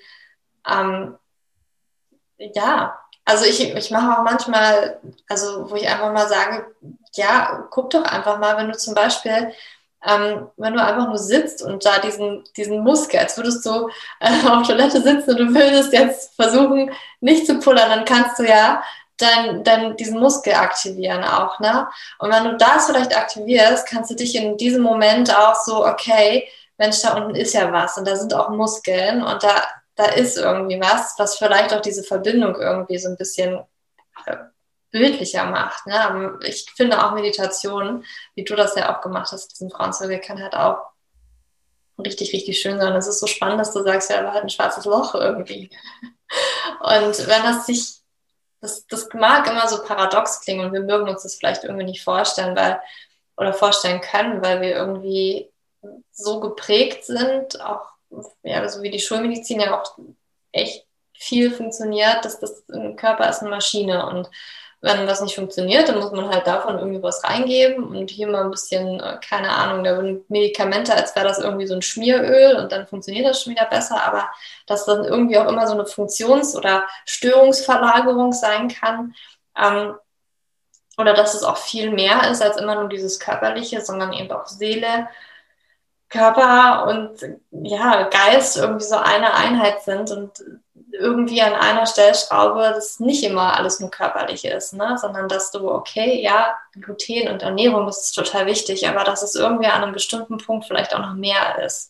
ja, also ich mache auch manchmal, also wo ich einfach mal sage, ja, guck doch einfach mal, wenn du zum Beispiel, wenn du einfach nur sitzt und da diesen Muskel, als würdest du auf Toilette sitzen und du würdest jetzt versuchen, nicht zu pullern, dann kannst du ja dann diesen Muskel aktivieren auch, ne? Und wenn du das vielleicht aktivierst, kannst du dich in diesem Moment auch so, okay, Mensch, da unten ist ja was und da sind auch Muskeln und da ist irgendwie was vielleicht auch diese Verbindung irgendwie so ein bisschen bildlicher macht. Ne? Aber ich finde auch Meditation, wie du das ja auch gemacht hast, diesen Frauenzirkel, kann halt auch richtig, richtig schön sein. Es ist so spannend, dass du sagst, ja, da war halt ein schwarzes Loch irgendwie. Und wenn das mag immer so paradox klingen und wir mögen uns das vielleicht irgendwie nicht vorstellen, oder vorstellen können, weil wir irgendwie so geprägt sind, auch ja, so wie die Schulmedizin ja auch echt viel funktioniert, dass das ein Körper ist eine Maschine und wenn was nicht funktioniert, dann muss man halt davon irgendwie was reingeben und hier mal ein bisschen, keine Ahnung, da sind Medikamente, als wäre das irgendwie so ein Schmieröl und dann funktioniert das schon wieder besser, aber dass dann irgendwie auch immer so eine Funktions- oder Störungsverlagerung sein kann, oder dass es auch viel mehr ist als immer nur dieses Körperliche, sondern eben auch Seele, Körper und ja, Geist irgendwie so eine Einheit sind und irgendwie an einer Stellschraube das nicht immer alles nur körperlich ist, ne? Sondern dass du, okay, ja, Gluten und Ernährung, das ist total wichtig, aber dass es irgendwie an einem bestimmten Punkt vielleicht auch noch mehr ist.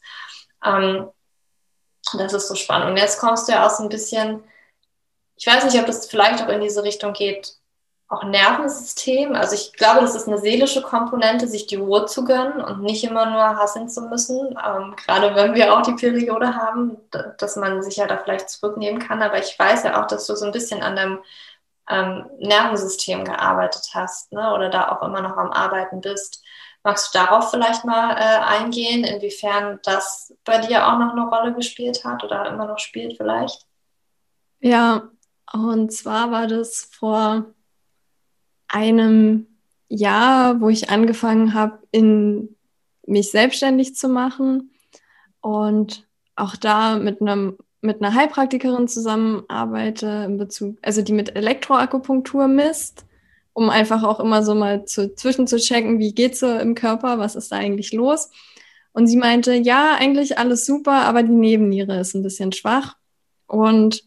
Das ist so spannend. Und jetzt kommst du ja auch so ein bisschen, ich weiß nicht, ob das vielleicht auch in diese Richtung geht, auch Nervensystem. Also ich glaube, das ist eine seelische Komponente, sich die Ruhe zu gönnen und nicht immer nur hasseln zu müssen. Gerade wenn wir auch die Periode haben, dass man sich ja da vielleicht zurücknehmen kann. Aber ich weiß ja auch, dass du so ein bisschen an deinem Nervensystem gearbeitet hast, ne? Oder da auch immer noch am Arbeiten bist. Magst du darauf vielleicht mal eingehen, inwiefern das bei dir auch noch eine Rolle gespielt hat oder immer noch spielt vielleicht? Ja, und zwar war das vor einem Jahr, wo ich angefangen habe, mich selbstständig zu machen und auch da mit einer Heilpraktikerin zusammenarbeite in Bezug, also die mit Elektroakupunktur misst, um einfach auch immer so mal zwischen zu checken, wie geht's so im Körper, was ist da eigentlich los? Und sie meinte, ja, eigentlich alles super, aber die Nebenniere ist ein bisschen schwach. Und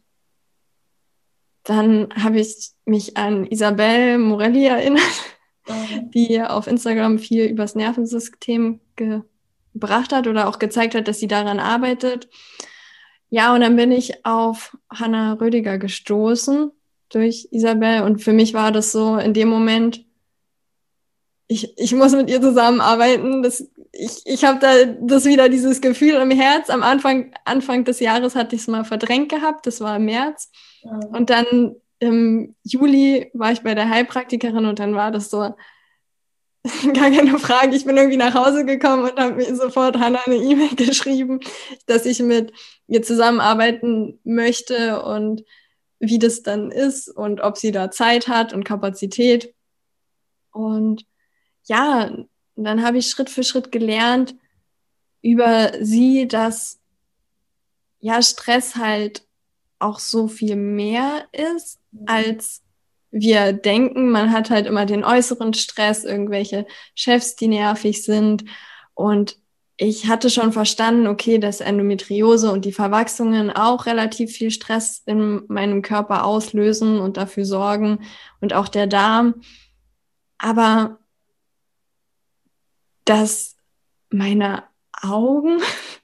dann habe ich mich an Isabel Morelli erinnert, die auf Instagram viel übers Nervensystem gebracht hat oder auch gezeigt hat, dass sie daran arbeitet. Ja, und dann bin ich auf Hanna Rödiger gestoßen durch Isabel. Und für mich war das so in dem Moment, ich muss mit ihr zusammenarbeiten. Ich habe da wieder dieses Gefühl im Herz. Am Anfang des Jahres hatte ich es mal verdrängt gehabt. Das war im März. Und dann im Juli war ich bei der Heilpraktikerin und dann war das so, gar keine Frage. Ich bin irgendwie nach Hause gekommen und habe mir sofort Hanna eine E-Mail geschrieben, dass ich mit ihr zusammenarbeiten möchte und wie das dann ist und ob sie da Zeit hat und Kapazität. Und ja, dann habe ich Schritt für Schritt gelernt über sie, dass ja Stress halt auch so viel mehr ist, als wir denken. Man hat halt immer den äußeren Stress, irgendwelche Chefs, die nervig sind. Und ich hatte schon verstanden, okay, dass Endometriose und die Verwachsungen auch relativ viel Stress in meinem Körper auslösen und dafür sorgen und auch der Darm. Aber dass meine Augen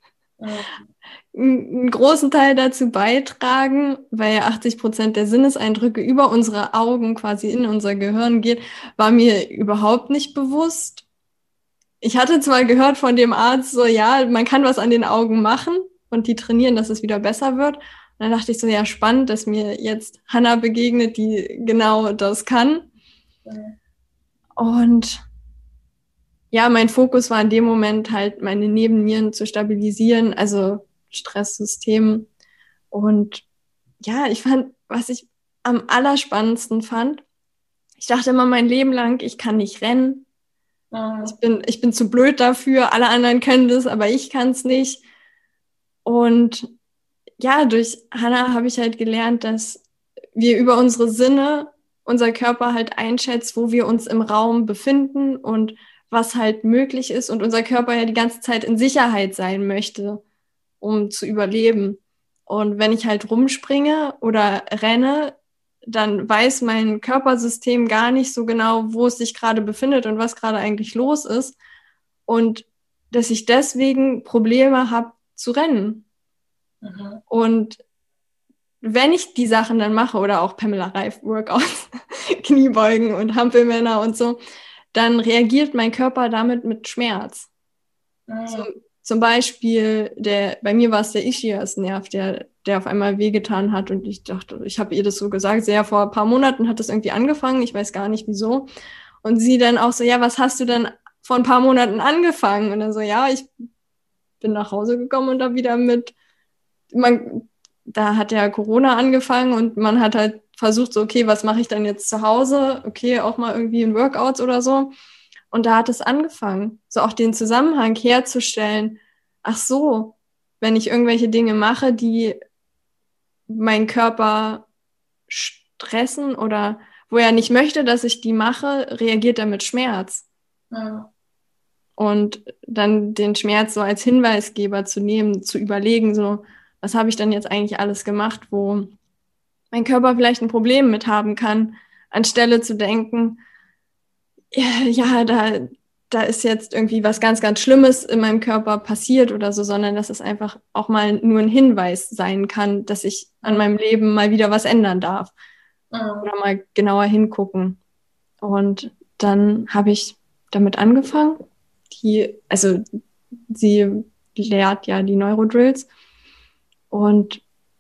einen großen Teil dazu beitragen, weil ja 80% der Sinneseindrücke über unsere Augen quasi in unser Gehirn geht, war mir überhaupt nicht bewusst. Ich hatte zwar gehört von dem Arzt so, ja, man kann was an den Augen machen und die trainieren, dass es wieder besser wird. Und dann dachte ich so, ja, spannend, dass mir jetzt Hanna begegnet, die genau das kann. Und ja, mein Fokus war in dem Moment halt, meine Nebennieren zu stabilisieren, also Stresssystem. Und ja, ich fand, was ich am allerspannendsten fand, ich dachte immer mein Leben lang, ich kann nicht rennen. Ich bin zu blöd dafür, alle anderen können das, aber ich kann es nicht. Und ja, durch Hanna habe ich halt gelernt, dass wir über unsere Sinne unser Körper halt einschätzt, wo wir uns im Raum befinden und was halt möglich ist und unser Körper ja die ganze Zeit in Sicherheit sein möchte, um zu überleben. Und wenn ich halt rumspringe oder renne, dann weiß mein Körpersystem gar nicht so genau, wo es sich gerade befindet und was gerade eigentlich los ist. Und dass ich deswegen Probleme habe zu rennen. Und wenn ich die Sachen dann mache oder auch Pamela Reif Workouts, Kniebeugen und Hampelmänner und so, dann reagiert mein Körper damit mit Schmerz. Zum Beispiel, bei mir war es der Ischiasnerv, der auf einmal wehgetan hat und ich dachte, ich habe ihr das so gesagt, ja, vor ein paar Monaten hat das irgendwie angefangen, ich weiß gar nicht wieso. Und sie dann auch so, ja, was hast du denn vor ein paar Monaten angefangen? Und dann so, ja, ich bin nach Hause gekommen und da wieder da hat ja Corona angefangen und man hat halt versucht, so, okay, was mache ich dann jetzt zu Hause? Okay, auch mal irgendwie in Workouts oder so. Und da hat es angefangen, so auch den Zusammenhang herzustellen. Ach so, wenn ich irgendwelche Dinge mache, die meinen Körper stressen oder wo er nicht möchte, dass ich die mache, reagiert er mit Schmerz. Und dann den Schmerz so als Hinweisgeber zu nehmen, zu überlegen, so, was habe ich dann jetzt eigentlich alles gemacht, wo mein Körper vielleicht ein Problem mit haben kann, anstelle zu denken, ja, da ist jetzt irgendwie was ganz, ganz Schlimmes in meinem Körper passiert oder so, sondern dass es einfach auch mal nur ein Hinweis sein kann, dass ich an meinem Leben mal wieder was ändern darf. Oder mal genauer hingucken Und dann habe ich damit angefangen. Sie lehrt ja die Neurodrills und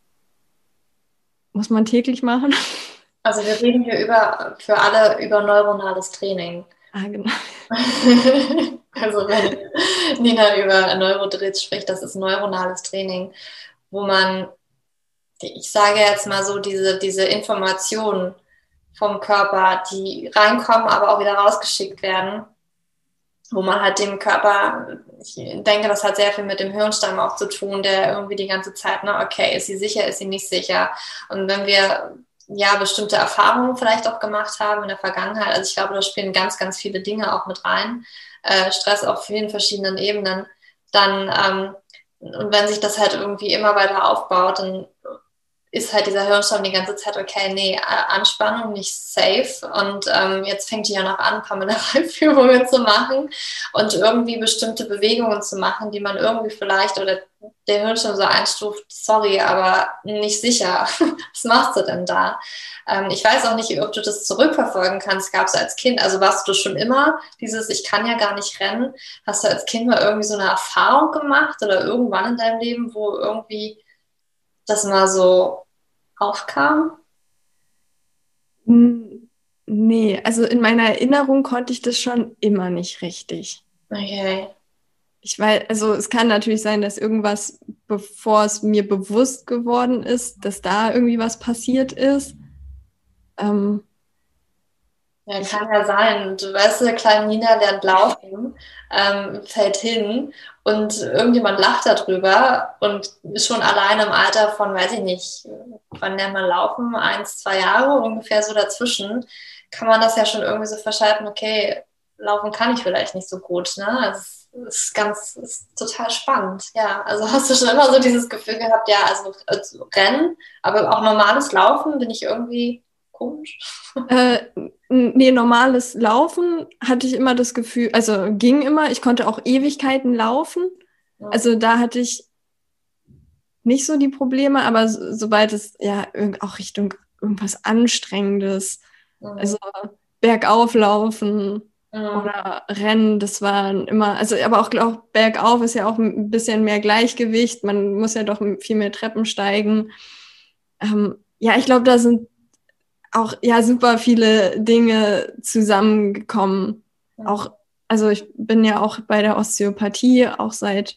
muss man täglich machen. Also wir reden hier für alle über neuronales Training. Ah, genau. Also wenn Nina über Neurodrills spricht, das ist neuronales Training, wo man, ich sage jetzt mal so, diese Informationen vom Körper, die reinkommen, aber auch wieder rausgeschickt werden, wo man halt dem Körper, ich denke, das hat sehr viel mit dem Hirnstamm auch zu tun, der irgendwie die ganze Zeit, ne, okay, ist sie sicher, ist sie nicht sicher? Und wenn wir ja bestimmte Erfahrungen vielleicht auch gemacht haben in der Vergangenheit, also ich glaube, da spielen ganz, ganz viele Dinge auch mit rein, Stress auf vielen verschiedenen Ebenen, dann, und wenn sich das halt irgendwie immer weiter aufbaut, dann ist halt dieser Hirnstamm die ganze Zeit, okay, nee, Anspannung, nicht safe. Und jetzt fängt die ja noch an, Pamela-Führungen zu machen und irgendwie bestimmte Bewegungen zu machen, die man irgendwie vielleicht oder der Hirnstamm so einstuft, sorry, aber nicht sicher. Was machst du denn da? Ich weiß auch nicht, ob du das zurückverfolgen kannst. Gab es als Kind, also warst du schon immer dieses, ich kann ja gar nicht rennen. Hast du als Kind mal irgendwie so eine Erfahrung gemacht oder irgendwann in deinem Leben, wo irgendwie das mal so aufkam? Nee, also in meiner Erinnerung konnte ich das schon immer nicht richtig. Okay. Ich weiß, also es kann natürlich sein, dass irgendwas, bevor es mir bewusst geworden ist, dass da irgendwie was passiert ist. Ja, kann ja sein. Du weißt, der kleine Nina lernt laufen, fällt hin und irgendjemand lacht darüber und schon alleine im Alter von, weiß ich nicht, wann lernt man laufen? 1, 2 Jahre, ungefähr so dazwischen, kann man das ja schon irgendwie so verschalten, okay, laufen kann ich vielleicht nicht so gut, ne? Also ist total spannend, ja. Also hast du schon immer so dieses Gefühl gehabt, ja, also Rennen, aber auch normales Laufen bin ich irgendwie komisch. Nee, normales Laufen hatte ich immer das Gefühl, also ging immer, ich konnte auch Ewigkeiten laufen. Also da hatte ich nicht so die Probleme, aber sobald es ja auch Richtung irgendwas Anstrengendes, also bergauf laufen oder Rennen, das waren immer, also aber auch bergauf ist ja auch ein bisschen mehr Gleichgewicht, man muss ja doch viel mehr Treppen steigen. Ja, ich glaube, da sind auch ja super viele Dinge zusammengekommen. Auch, also ich bin ja auch bei der Osteopathie auch seit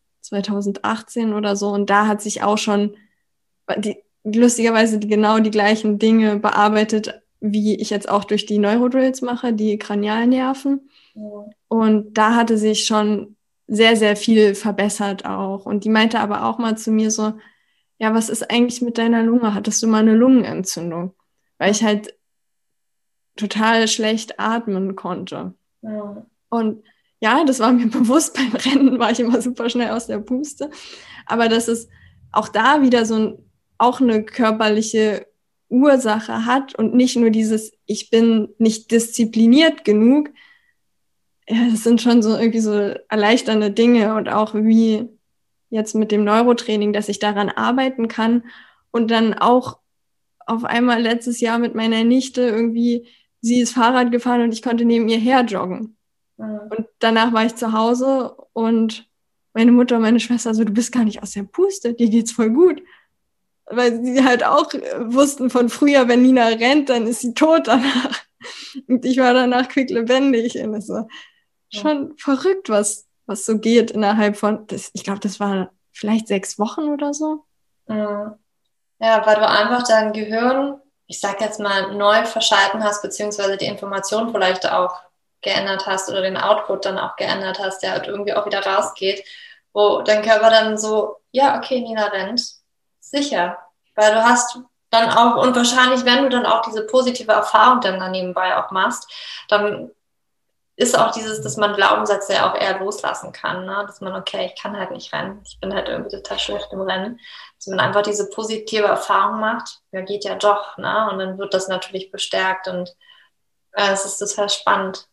2018 oder so und da hat sich auch schon lustigerweise genau die gleichen Dinge bearbeitet, wie ich jetzt auch durch die Neurodrills mache, die Kranialnerven. Und da hatte sich schon sehr, sehr viel verbessert auch. Und die meinte aber auch mal zu mir so, ja, was ist eigentlich mit deiner Lunge? Hattest du mal eine Lungenentzündung? Weil ich halt total schlecht atmen konnte. Ja. Und ja, das war mir bewusst, beim Rennen war ich immer super schnell aus der Puste. Aber dass es auch da wieder auch eine körperliche Ursache hat und nicht nur dieses, ich bin nicht diszipliniert genug. Ja, das sind schon so irgendwie so erleichternde Dinge und auch wie jetzt mit dem Neurotraining, dass ich daran arbeiten kann und dann auch auf einmal letztes Jahr mit meiner Nichte irgendwie, sie ist Fahrrad gefahren und ich konnte neben ihr her joggen. Und danach war ich zu Hause und meine Mutter und meine Schwester so, du bist gar nicht aus der Puste, dir geht's voll gut. Weil sie halt auch wussten von früher, wenn Nina rennt, dann ist sie tot danach. Und ich war danach quicklebendig. Und es war schon verrückt, was so geht innerhalb von, ich glaube, das war vielleicht 6 Wochen oder so. Ja, weil du einfach dein Gehirn, ich sag jetzt mal, neu verschalten hast, beziehungsweise die Information vielleicht auch geändert hast oder den Output dann auch geändert hast, der halt irgendwie auch wieder rausgeht, wo dein Körper dann so, ja, okay, Nina rennt, sicher. Weil du hast dann auch, und wahrscheinlich, wenn du dann auch diese positive Erfahrung dann nebenbei auch machst, dann ist auch dieses, dass man Glaubenssätze ja auch eher loslassen kann, ne? Dass man, okay, ich kann halt nicht rennen, ich bin halt irgendwie total schlecht im Rennen. Dass man einfach diese positive Erfahrung macht, ja, geht ja doch, ne? Und dann wird das natürlich bestärkt und es ist total spannend.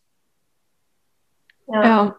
Ja.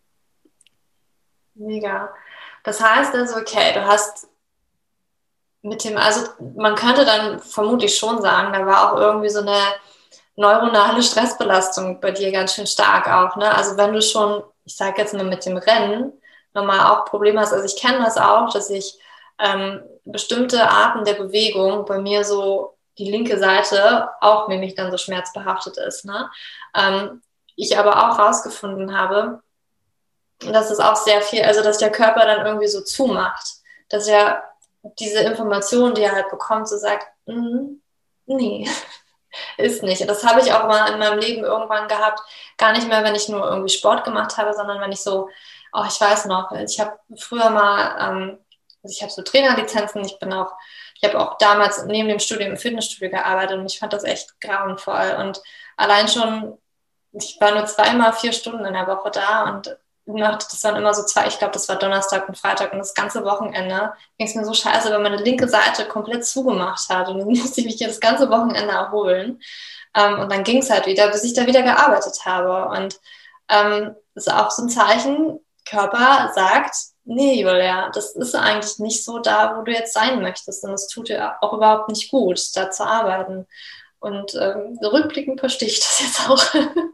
Mega. Das heißt also, okay, du hast also man könnte dann vermutlich schon sagen, da war auch irgendwie so eine neuronale Stressbelastung bei dir ganz schön stark auch, ne? Also wenn du schon, ich sage jetzt mal mit dem Rennen, nochmal auch Probleme hast, also ich kenne das auch, dass ich bestimmte Arten der Bewegung bei mir so die linke Seite auch nämlich dann so schmerzbehaftet ist, ne? Ich aber auch rausgefunden habe, dass es auch sehr viel, also dass der Körper dann irgendwie so zumacht, dass er diese Information, die er halt bekommt, so sagt, nee, ist nicht. Und das habe ich auch mal in meinem Leben irgendwann gehabt, gar nicht mehr, wenn ich nur irgendwie Sport gemacht habe, sondern wenn ich so, oh, ich weiß noch, ich habe früher mal, also ich habe so Trainerlizenzen, ich habe auch damals neben dem Studium im Fitnessstudio gearbeitet und ich fand das echt grauenvoll. Und allein schon, ich war nur 2 mal 4 Stunden in der Woche da und das waren immer so 2, ich glaube, das war Donnerstag und Freitag und das ganze Wochenende ging es mir so scheiße, weil meine linke Seite komplett zugemacht hat und dann musste ich mich hier das ganze Wochenende erholen. Und dann ging es halt wieder, bis ich da wieder gearbeitet habe. Und das ist auch so ein Zeichen, Körper sagt, nee, Julia, das ist eigentlich nicht so da, wo du jetzt sein möchtest. Und es tut dir auch überhaupt nicht gut, da zu arbeiten. Und rückblickend verstehe ich das jetzt auch.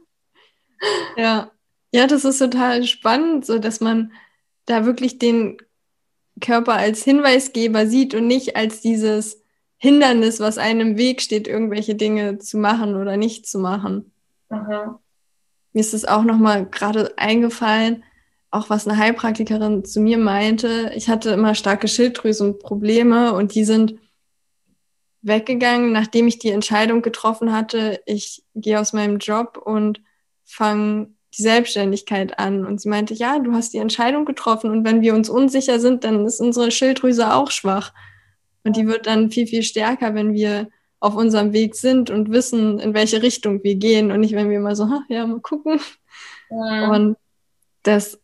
Ja. Ja, das ist total spannend, so dass man da wirklich den Körper als Hinweisgeber sieht und nicht als dieses Hindernis, was einem im Weg steht, irgendwelche Dinge zu machen oder nicht zu machen. Mhm. Mir ist es auch nochmal gerade eingefallen, auch was eine Heilpraktikerin zu mir meinte. Ich hatte immer starke Schilddrüsenprobleme und die sind weggegangen, nachdem ich die Entscheidung getroffen hatte, ich gehe aus meinem Job und fange die Selbstständigkeit an. Und sie meinte, ja, du hast die Entscheidung getroffen und wenn wir uns unsicher sind, dann ist unsere Schilddrüse auch schwach. Und die wird dann viel, viel stärker, wenn wir auf unserem Weg sind und wissen, in welche Richtung wir gehen und nicht, wenn wir immer so, ja, mal gucken. Mhm. Und dass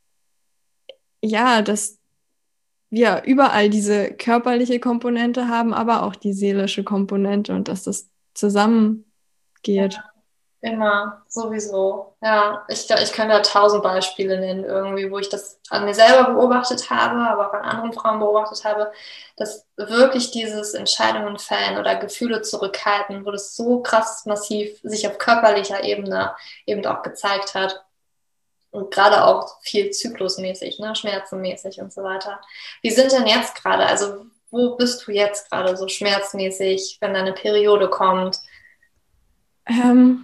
wir überall diese körperliche Komponente haben, aber auch die seelische Komponente und dass das zusammengeht. Ja, immer, sowieso. Ja, ich kann da 1000 Beispiele nennen irgendwie, wo ich das an mir selber beobachtet habe, aber auch an anderen Frauen beobachtet habe, dass wirklich dieses Entscheidungen fällen oder Gefühle zurückhalten, wo das so krass massiv sich auf körperlicher Ebene eben auch gezeigt hat. Und gerade auch viel zyklusmäßig, ne, schmerzenmäßig und so weiter. Wie sind denn jetzt gerade, also wo bist du jetzt gerade so schmerzmäßig, wenn deine Periode kommt? Ähm,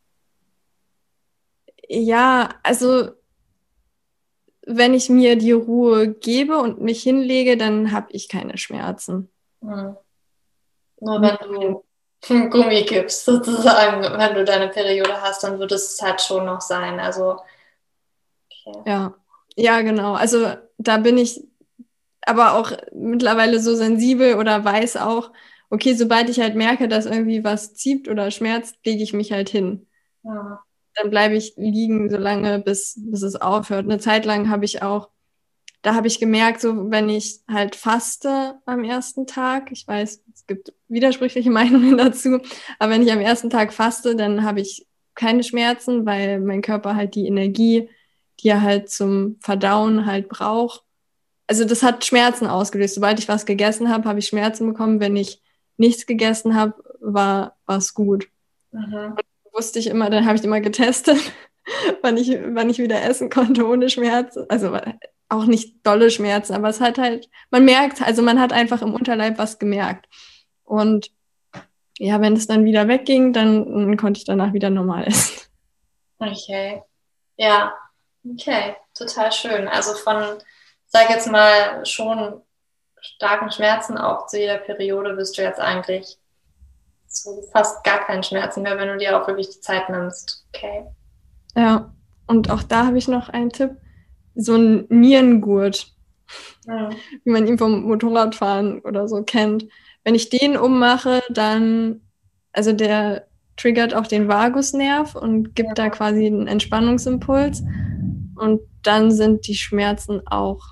ja, also wenn ich mir die Ruhe gebe und mich hinlege, dann habe ich keine Schmerzen. Hm. Nur wenn du Gummi gibst, sozusagen, wenn du deine Periode hast, dann wird es halt schon noch sein. Also, okay. Ja, genau. Also da bin ich aber auch mittlerweile so sensibel oder weiß auch, okay, sobald ich halt merke, dass irgendwie was zieht oder schmerzt, lege ich mich halt hin. Ja. Dann bleibe ich liegen, solange bis es aufhört. Eine Zeit lang da habe ich gemerkt, so wenn ich halt faste am ersten Tag, ich weiß, es gibt widersprüchliche Meinungen dazu, aber wenn ich am ersten Tag faste, dann habe ich keine Schmerzen, weil mein Körper halt die Energie, die er halt zum Verdauen halt braucht. Also das hat Schmerzen ausgelöst. Sobald ich was gegessen habe, habe ich Schmerzen bekommen. Wenn ich nichts gegessen habe, war es gut. Mhm. Wusste ich immer, dann habe ich immer getestet, wann ich wieder essen konnte ohne Schmerz. Also auch nicht dolle Schmerzen, aber es hat halt, man merkt, also man hat einfach im Unterleib was gemerkt. Und ja, wenn es dann wieder wegging, dann konnte ich danach wieder normal essen. Okay. Ja, okay. Total schön. Also von, sag jetzt mal, schon starken Schmerzen auch zu jeder Periode bist du jetzt eigentlich zu fast gar keinen Schmerzen mehr, wenn du dir auch wirklich die Zeit nimmst. Okay. Ja, und auch da habe ich noch einen Tipp. So ein Nierengurt, Mhm. wie man ihn vom Motorradfahren oder so kennt. Wenn ich den ummache, dann, also der triggert auch den Vagusnerv und gibt da quasi einen Entspannungsimpuls. Und dann sind die Schmerzen auch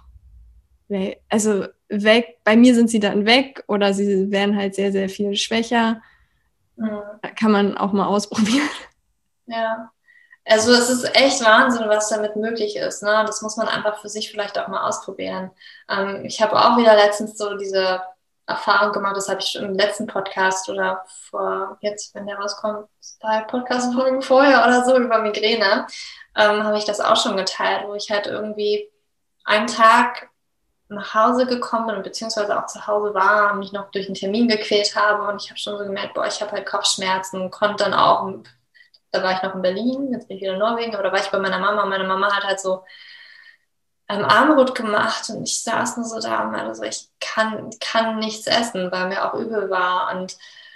weg. Bei mir sind sie dann weg oder sie werden halt sehr, sehr viel schwächer. Mhm. Kann man auch mal ausprobieren. Ja. Also es ist echt Wahnsinn, was damit möglich ist. Ne? Das muss man einfach für sich vielleicht auch mal ausprobieren. Ich habe auch wieder letztens so diese Erfahrung gemacht, das habe ich schon im letzten Podcast oder vor, jetzt, wenn der rauskommt, 2 Podcast-Folgen vorher oder so über Migräne, habe ich das auch schon geteilt, wo ich halt irgendwie einen Tag nach Hause gekommen bin, beziehungsweise auch zu Hause war, mich noch durch einen Termin gequält habe und ich habe schon so gemerkt, boah, ich habe halt Kopfschmerzen, konnte dann auch, da war ich noch in Berlin, jetzt bin ich wieder in Norwegen, aber da war ich bei meiner Mama und meine Mama hat halt so Armbrot gemacht und ich saß nur so da und meinte so, ich kann nichts essen, weil mir auch übel war und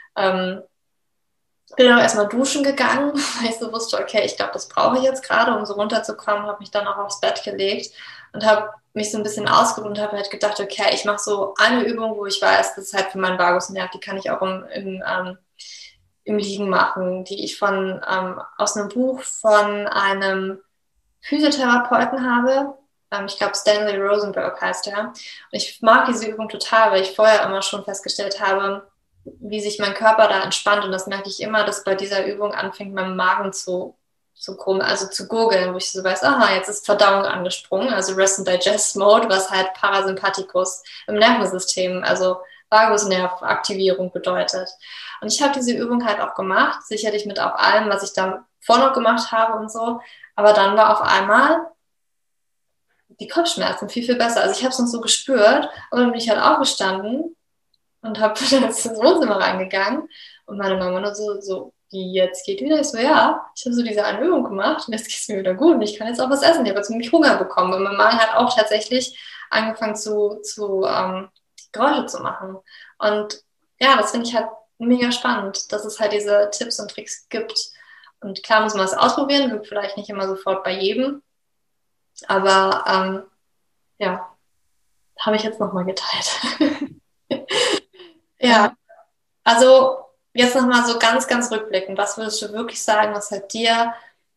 bin dann auch erstmal duschen gegangen, weil ich so wusste, okay, ich glaube, das brauche ich jetzt gerade, um so runterzukommen, habe mich dann auch aufs Bett gelegt und habe mich so ein bisschen ausgeruht und habe halt gedacht, okay, ich mache so eine Übung, wo ich weiß, das ist halt für meinen Vagusnerv, die kann ich auch im Liegen machen, die ich aus einem Buch von einem Physiotherapeuten habe. Ich glaube, Stanley Rosenberg heißt er. Und ich mag diese Übung total, weil ich vorher immer schon festgestellt habe, wie sich mein Körper da entspannt. Und das merke ich immer, dass bei dieser Übung anfängt, mein Magen zu krummen, also zu gurgeln, wo ich so weiß, aha, jetzt ist Verdauung angesprungen, also Rest and Digest Mode, was halt Parasympathikus im Nervensystem, also Vagusnervaktivierung bedeutet. Und ich habe diese Übung halt auch gemacht, sicherlich mit auch allem, was ich dann vorher noch gemacht habe und so. Aber dann war auf einmal die Kopfschmerzen viel, viel besser. Also ich habe es noch so gespürt, aber dann bin ich halt aufgestanden und habe dann ins Wohnzimmer reingegangen und meine Mama nur so, wie jetzt geht wieder? Ich so, ja, ich habe so diese eine Übung gemacht und jetzt geht es mir wieder gut und ich kann jetzt auch was essen. Ich habe jetzt nämlich Hunger bekommen und mein Magen hat auch tatsächlich angefangen Geräusche zu machen. Und ja, das finde ich halt mega spannend, dass es halt diese Tipps und Tricks gibt. Und klar muss man das ausprobieren, wird vielleicht nicht immer sofort bei jedem. Aber ja, habe ich jetzt nochmal geteilt. Ja, also jetzt nochmal so ganz, ganz rückblickend. Was würdest du wirklich sagen, was hat dir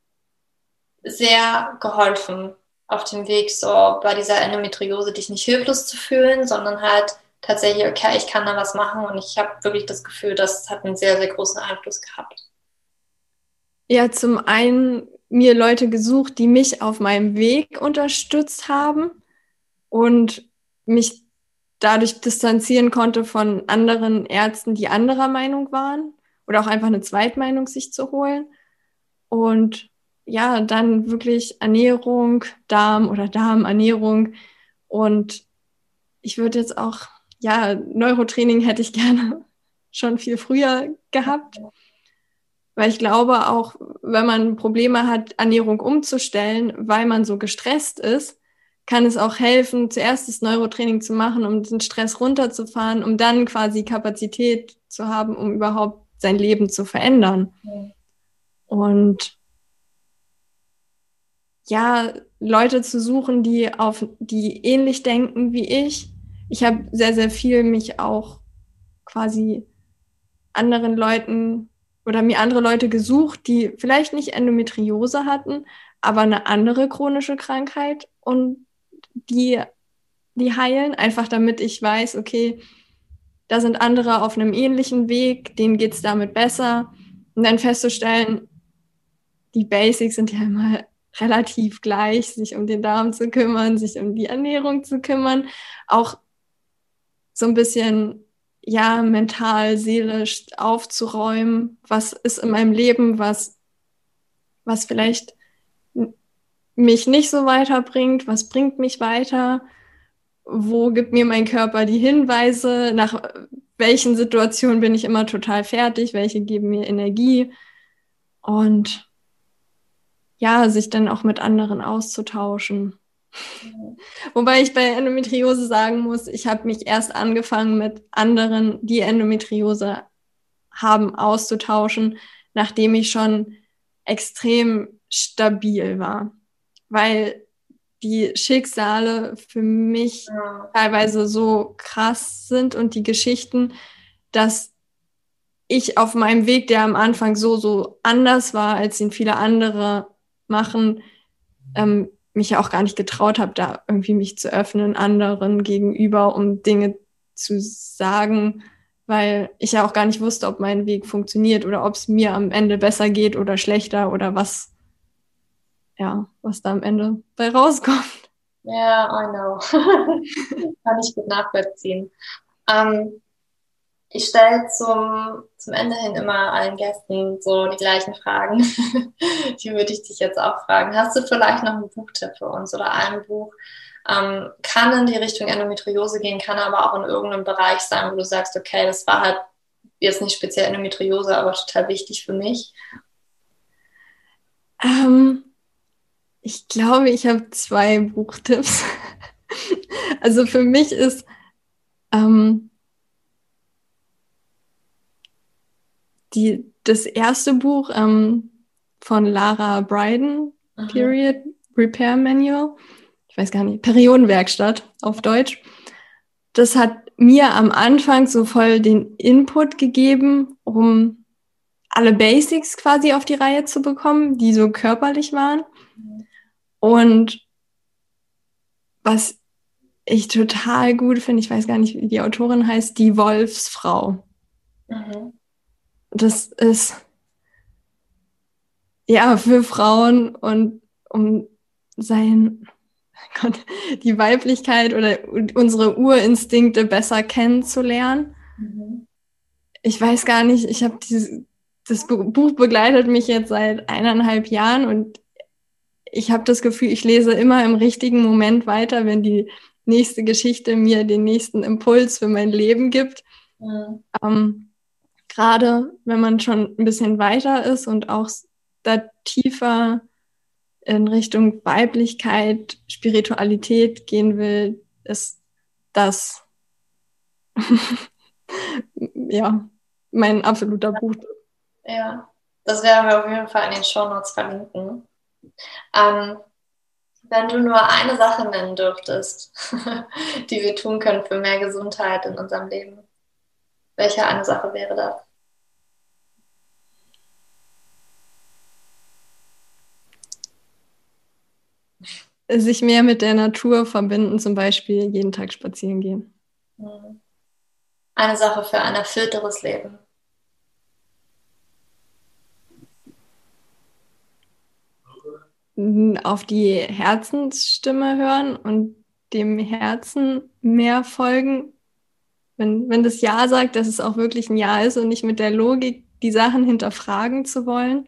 sehr geholfen auf dem Weg, so bei dieser Endometriose dich nicht hilflos zu fühlen, sondern halt tatsächlich, okay, ich kann da was machen und ich habe wirklich das Gefühl, das hat einen sehr, sehr großen Einfluss gehabt. Ja, zum einen mir Leute gesucht, die mich auf meinem Weg unterstützt haben und mich dadurch distanzieren konnte von anderen Ärzten, die anderer Meinung waren oder auch einfach eine Zweitmeinung sich zu holen. Und ja, dann wirklich Ernährung, Darm oder Darmernährung. Und ich würde jetzt auch, ja, Neurotraining hätte ich gerne schon viel früher gehabt. Weil ich glaube, auch wenn man Probleme hat, Ernährung umzustellen, weil man so gestresst ist, kann es auch helfen, zuerst das Neurotraining zu machen, um den Stress runterzufahren, um dann quasi Kapazität zu haben, um überhaupt sein Leben zu verändern. Mhm. Und ja, Leute zu suchen, die ähnlich denken wie ich. Ich habe sehr, sehr viel mich auch quasi anderen Leuten oder mir andere Leute gesucht, die vielleicht nicht Endometriose hatten, aber eine andere chronische Krankheit und die heilen, einfach damit ich weiß, okay, da sind andere auf einem ähnlichen Weg, denen geht's damit besser. Und dann festzustellen, die Basics sind ja immer relativ gleich, sich um den Darm zu kümmern, sich um die Ernährung zu kümmern, auch so ein bisschen, ja, mental, seelisch aufzuräumen, was ist in meinem Leben, was vielleicht mich nicht so weiterbringt, was bringt mich weiter, wo gibt mir mein Körper die Hinweise, nach welchen Situationen bin ich immer total fertig, welche geben mir Energie und ja, sich dann auch mit anderen auszutauschen. Wobei ich bei Endometriose sagen muss, ich habe mich erst angefangen mit anderen, die Endometriose haben, auszutauschen, nachdem ich schon extrem stabil war. Weil die Schicksale für mich teilweise so krass sind und die Geschichten, dass ich auf meinem Weg, der am Anfang so anders war, als ihn viele andere machen, mich ja auch gar nicht getraut habe, da irgendwie mich zu öffnen anderen gegenüber, um Dinge zu sagen, weil ich ja auch gar nicht wusste, ob mein Weg funktioniert oder ob es mir am Ende besser geht oder schlechter oder was da am Ende bei rauskommt. Ja, I know. Kann ich gut nachvollziehen. Ich stelle zum Ende hin immer allen Gästen so die gleichen Fragen. Die würde ich dich jetzt auch fragen. Hast du vielleicht noch einen Buchtipp für uns oder ein Buch? Kann in die Richtung Endometriose gehen, kann aber auch in irgendeinem Bereich sein, wo du sagst, okay, das war halt jetzt nicht speziell Endometriose, aber total wichtig für mich. Ich glaube, ich habe 2 Buchtipps. Also für mich ist das erste Buch von Lara Briden, Period Repair Manual, ich weiß gar nicht, Periodenwerkstatt auf Deutsch. Das hat mir am Anfang so voll den Input gegeben, um alle Basics quasi auf die Reihe zu bekommen, die so körperlich waren. Und was ich total gut finde, ich weiß gar nicht, wie die Autorin heißt, die Wolfsfrau. Das ist ja für Frauen und um die Weiblichkeit oder unsere Urinstinkte besser kennenzulernen. Ich weiß gar nicht, ich habe das Buch begleitet mich jetzt seit 1,5 Jahren und ich habe das Gefühl, ich lese immer im richtigen Moment weiter, wenn die nächste Geschichte mir den nächsten Impuls für mein Leben gibt. Gerade wenn man schon ein bisschen weiter ist und auch da tiefer in Richtung Weiblichkeit, Spiritualität gehen will, ist das ja mein absoluter Buch. Ja, das werden wir auf jeden Fall in den Shownotes verlinken. Wenn du nur eine Sache nennen dürftest, die wir tun können für mehr Gesundheit in unserem Leben, welche eine Sache wäre das? Sich mehr mit der Natur verbinden, zum Beispiel jeden Tag spazieren gehen. Eine Sache für ein erfüllteres Leben. Auf die Herzensstimme hören und dem Herzen mehr folgen. Wenn das Ja sagt, dass es auch wirklich ein Ja ist und nicht mit der Logik die Sachen hinterfragen zu wollen.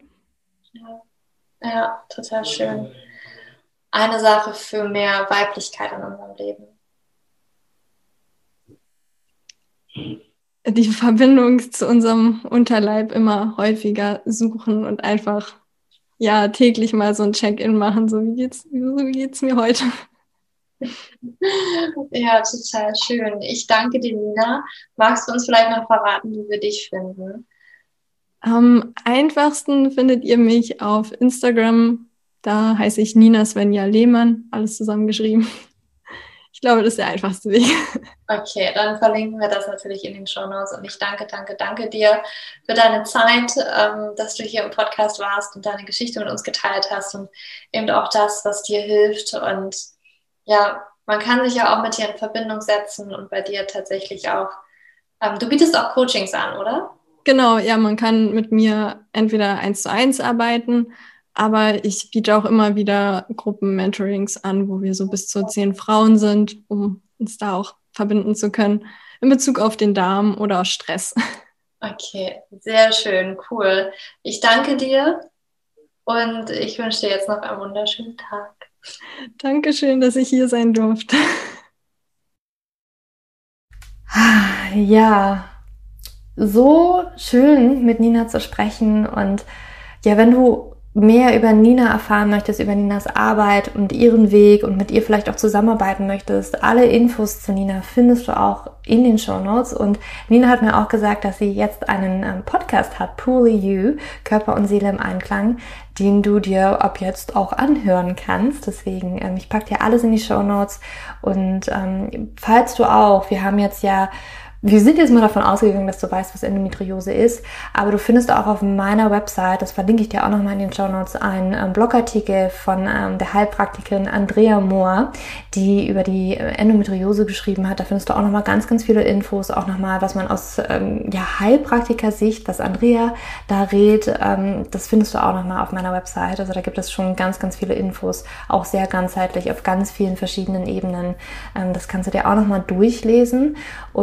Ja, total schön. Eine Sache für mehr Weiblichkeit in unserem Leben. Die Verbindung zu unserem Unterleib immer häufiger suchen und einfach täglich mal so ein Check-in machen, so wie geht's mir heute. Ja, total schön. Ich danke dir, Nina. Magst du uns vielleicht noch verraten, wie wir dich finden? Am einfachsten findet ihr mich auf Instagram. Da heiße ich Nina Svenja Lehmann, alles zusammengeschrieben. Ich glaube, das ist der einfachste Weg. Okay, dann verlinken wir das natürlich in den Shownotes und ich danke dir für deine Zeit, dass du hier im Podcast warst und deine Geschichte mit uns geteilt hast und eben auch das, was dir hilft. Und ja, man kann sich ja auch mit dir in Verbindung setzen und bei dir tatsächlich auch, du bietest auch Coachings an, oder? Genau, ja, man kann mit mir entweder 1:1 arbeiten, aber ich biete auch immer wieder Gruppen-Mentorings an, wo wir so bis zu 10 Frauen sind, um uns da auch verbinden zu können, in Bezug auf den Darm oder Stress. Okay, sehr schön, cool. Ich danke dir und ich wünsche dir jetzt noch einen wunderschönen Tag. Dankeschön, dass ich hier sein durfte. Ja, so schön mit Nina zu sprechen und ja, wenn du mehr über Nina erfahren möchtest, über Ninas Arbeit und ihren Weg und mit ihr vielleicht auch zusammenarbeiten möchtest, alle Infos zu Nina findest du auch in den Shownotes. Und Nina hat mir auch gesagt, dass sie jetzt einen Podcast hat, Poorly You, Körper und Seele im Einklang, den du dir ab jetzt auch anhören kannst. Deswegen, ich packe dir alles in die Shownotes. Und falls du auch, wir sind jetzt mal davon ausgegangen, dass du weißt, was Endometriose ist, aber du findest auch auf meiner Website, das verlinke ich dir auch nochmal in den Shownotes, einen Blogartikel von der Heilpraktikerin Andrea Mohr, die über die Endometriose geschrieben hat. Da findest du auch nochmal ganz, ganz viele Infos, auch nochmal, was man aus Heilpraktiker-Sicht, was Andrea da rät, das findest du auch nochmal auf meiner Website. Also da gibt es schon ganz, ganz viele Infos, auch sehr ganzheitlich auf ganz vielen verschiedenen Ebenen. Das kannst du dir auch nochmal durchlesen und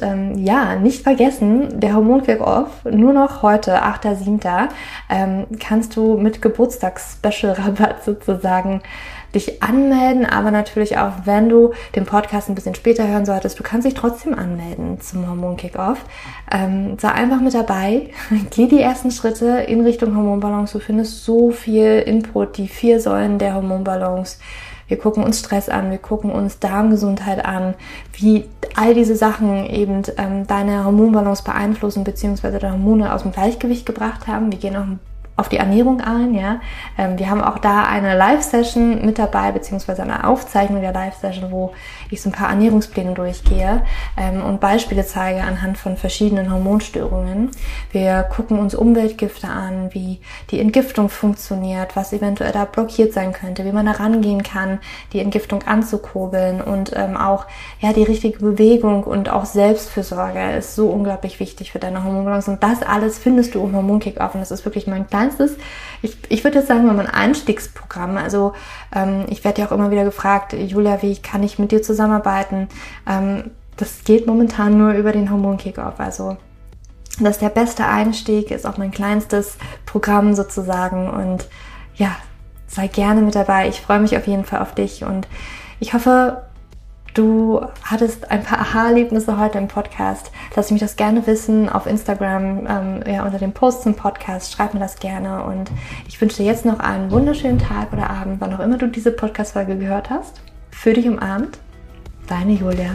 nicht vergessen, der Hormon-Kick-Off, nur noch heute, 8.7., kannst du mit Geburtstags-Special-Rabatt sozusagen dich anmelden, aber natürlich auch, wenn du den Podcast ein bisschen später hören solltest, du kannst dich trotzdem anmelden zum Hormon-Kick-Off. Sei einfach mit dabei, geh die ersten Schritte in Richtung Hormonbalance. Du findest so viel Input, die 4 Säulen der Hormonbalance. Wir gucken uns Stress an, wir gucken uns Darmgesundheit an, wie all diese Sachen eben deine Hormonbalance beeinflussen bzw. deine Hormone aus dem Gleichgewicht gebracht haben. Wir gehen auch auf die Ernährung ein, ja. Wir haben auch da eine Live-Session mit dabei, beziehungsweise eine Aufzeichnung der Live-Session, wo ich so ein paar Ernährungspläne durchgehe und Beispiele zeige anhand von verschiedenen Hormonstörungen. Wir gucken uns Umweltgifte an, wie die Entgiftung funktioniert, was eventuell da blockiert sein könnte, wie man da rangehen kann, die Entgiftung anzukurbeln und auch die richtige Bewegung und auch Selbstfürsorge ist so unglaublich wichtig für deine Hormonbalance. Und das alles findest du im Hormon-Kick-Off und das ist wirklich mein kleinstes, ich würde jetzt sagen, mein Einstiegsprogramm. Also ich werde ja auch immer wieder gefragt, Julia, wie kann ich mit dir zusammenarbeiten? Das geht momentan nur über den Hormon-Kick-Off. Also das ist der beste Einstieg, ist auch mein kleinstes Programm sozusagen. Und ja, sei gerne mit dabei. Ich freue mich auf jeden Fall auf dich und ich hoffe, du hattest ein paar Aha-Erlebnisse heute im Podcast. Lass mich das gerne wissen auf Instagram, unter dem Post zum Podcast. Schreib mir das gerne und ich wünsche dir jetzt noch einen wunderschönen Tag oder Abend, wann auch immer du diese Podcast-Folge gehört hast. Für dich umarmt, deine Julia.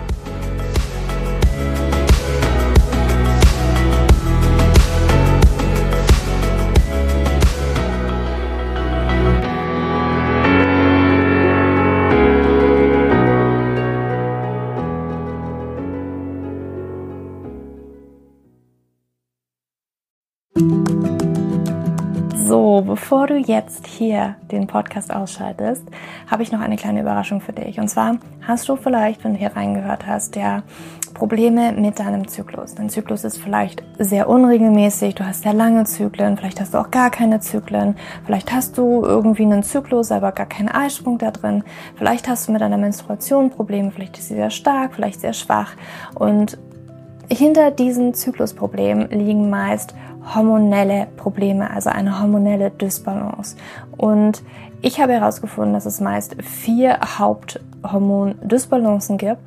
So, bevor du jetzt hier den Podcast ausschaltest, habe ich noch eine kleine Überraschung für dich. Und zwar hast du vielleicht, wenn du hier reingehört hast, Probleme mit deinem Zyklus. Dein Zyklus ist vielleicht sehr unregelmäßig, du hast sehr lange Zyklen, vielleicht hast du auch gar keine Zyklen, vielleicht hast du irgendwie einen Zyklus, aber gar keinen Eisprung da drin, vielleicht hast du mit deiner Menstruation Probleme, vielleicht ist sie sehr stark, vielleicht sehr schwach und hinter diesen Zyklusproblemen liegen meist hormonelle Probleme, also eine hormonelle Dysbalance. Und ich habe herausgefunden, dass es meist 4 Haupthormon-Dysbalancen gibt: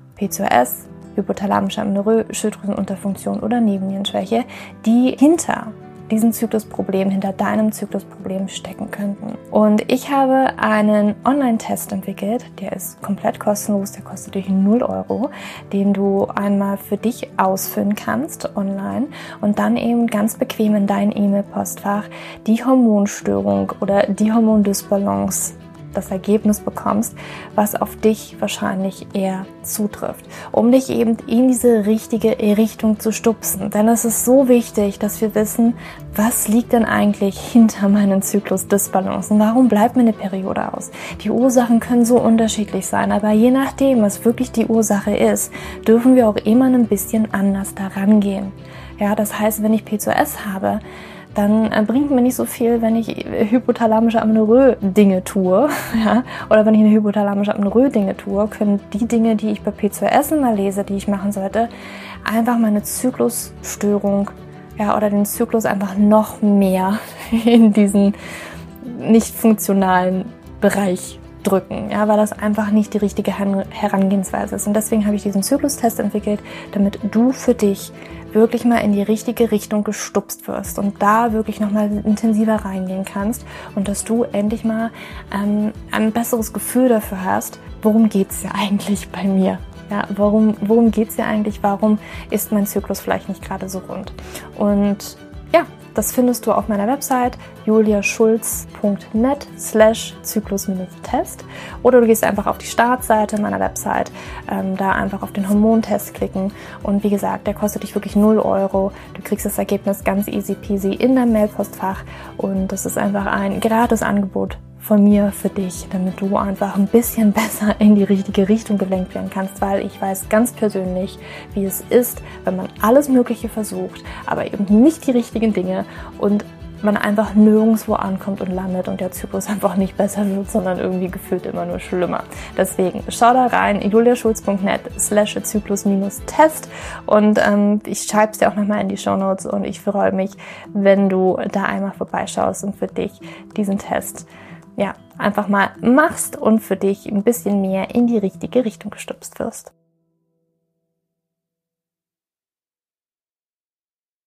PCOS, hypothalamische Amenorrhoe, Schilddrüsenunterfunktion oder Nebennierenschwäche, die hinter diesen Zyklusproblemen, hinter deinem Zyklusproblem stecken könnten. Und ich habe einen Online-Test entwickelt, der ist komplett kostenlos, der kostet dich 0 €, den du einmal für dich ausfüllen kannst online und dann eben ganz bequem in dein E-Mail-Postfach die Hormonstörung oder die Hormondysbalance, das Ergebnis bekommst, was auf dich wahrscheinlich eher zutrifft, um dich eben in diese richtige Richtung zu stupsen. Denn es ist so wichtig, dass wir wissen, was liegt denn eigentlich hinter meinen Zyklusdysbalancen? Warum bleibt mir eine Periode aus? Die Ursachen können so unterschiedlich sein, aber je nachdem, was wirklich die Ursache ist, dürfen wir auch immer ein bisschen anders daran gehen. Ja, das heißt, wenn ich PCOS habe, dann bringt mir nicht so viel, wenn ich hypothalamische Amenorrhoe Dinge tue, ja, oder wenn ich eine hypothalamische Amenorrhoe Dinge tue, können die Dinge, die ich bei PCOS immer lese, die ich machen sollte, einfach meine Zyklusstörung, ja, oder den Zyklus einfach noch mehr in diesen nicht funktionalen Bereich drücken, ja, weil das einfach nicht die richtige Herangehensweise ist. Und deswegen habe ich diesen Zyklustest entwickelt, damit du für dich wirklich mal in die richtige Richtung gestupst wirst und da wirklich nochmal intensiver reingehen kannst und dass du endlich mal ein besseres Gefühl dafür hast, worum geht's ja eigentlich bei mir? Ja, worum geht's ja eigentlich? Warum ist mein Zyklus vielleicht nicht gerade so rund? Und ja, das findest du auf meiner Website juliaschulz.net/Zyklus-Test oder du gehst einfach auf die Startseite meiner Website, da einfach auf den Hormontest klicken und wie gesagt, der kostet dich wirklich 0 €. Du kriegst das Ergebnis ganz easy peasy in deinem Mailpostfach und das ist einfach ein gratis Angebot von mir für dich, damit du einfach ein bisschen besser in die richtige Richtung gelenkt werden kannst, weil ich weiß ganz persönlich, wie es ist, wenn man alles Mögliche versucht, aber eben nicht die richtigen Dinge und man einfach nirgendwo ankommt und landet und der Zyklus einfach nicht besser wird, sondern irgendwie gefühlt immer nur schlimmer. Deswegen schau da rein, juliaschulz.net/Zyklus-Test und ich schreibe es dir auch nochmal in die Shownotes und ich freue mich, wenn du da einmal vorbeischaust und für dich diesen Test einfach mal machst und für dich ein bisschen mehr in die richtige Richtung gestupst wirst.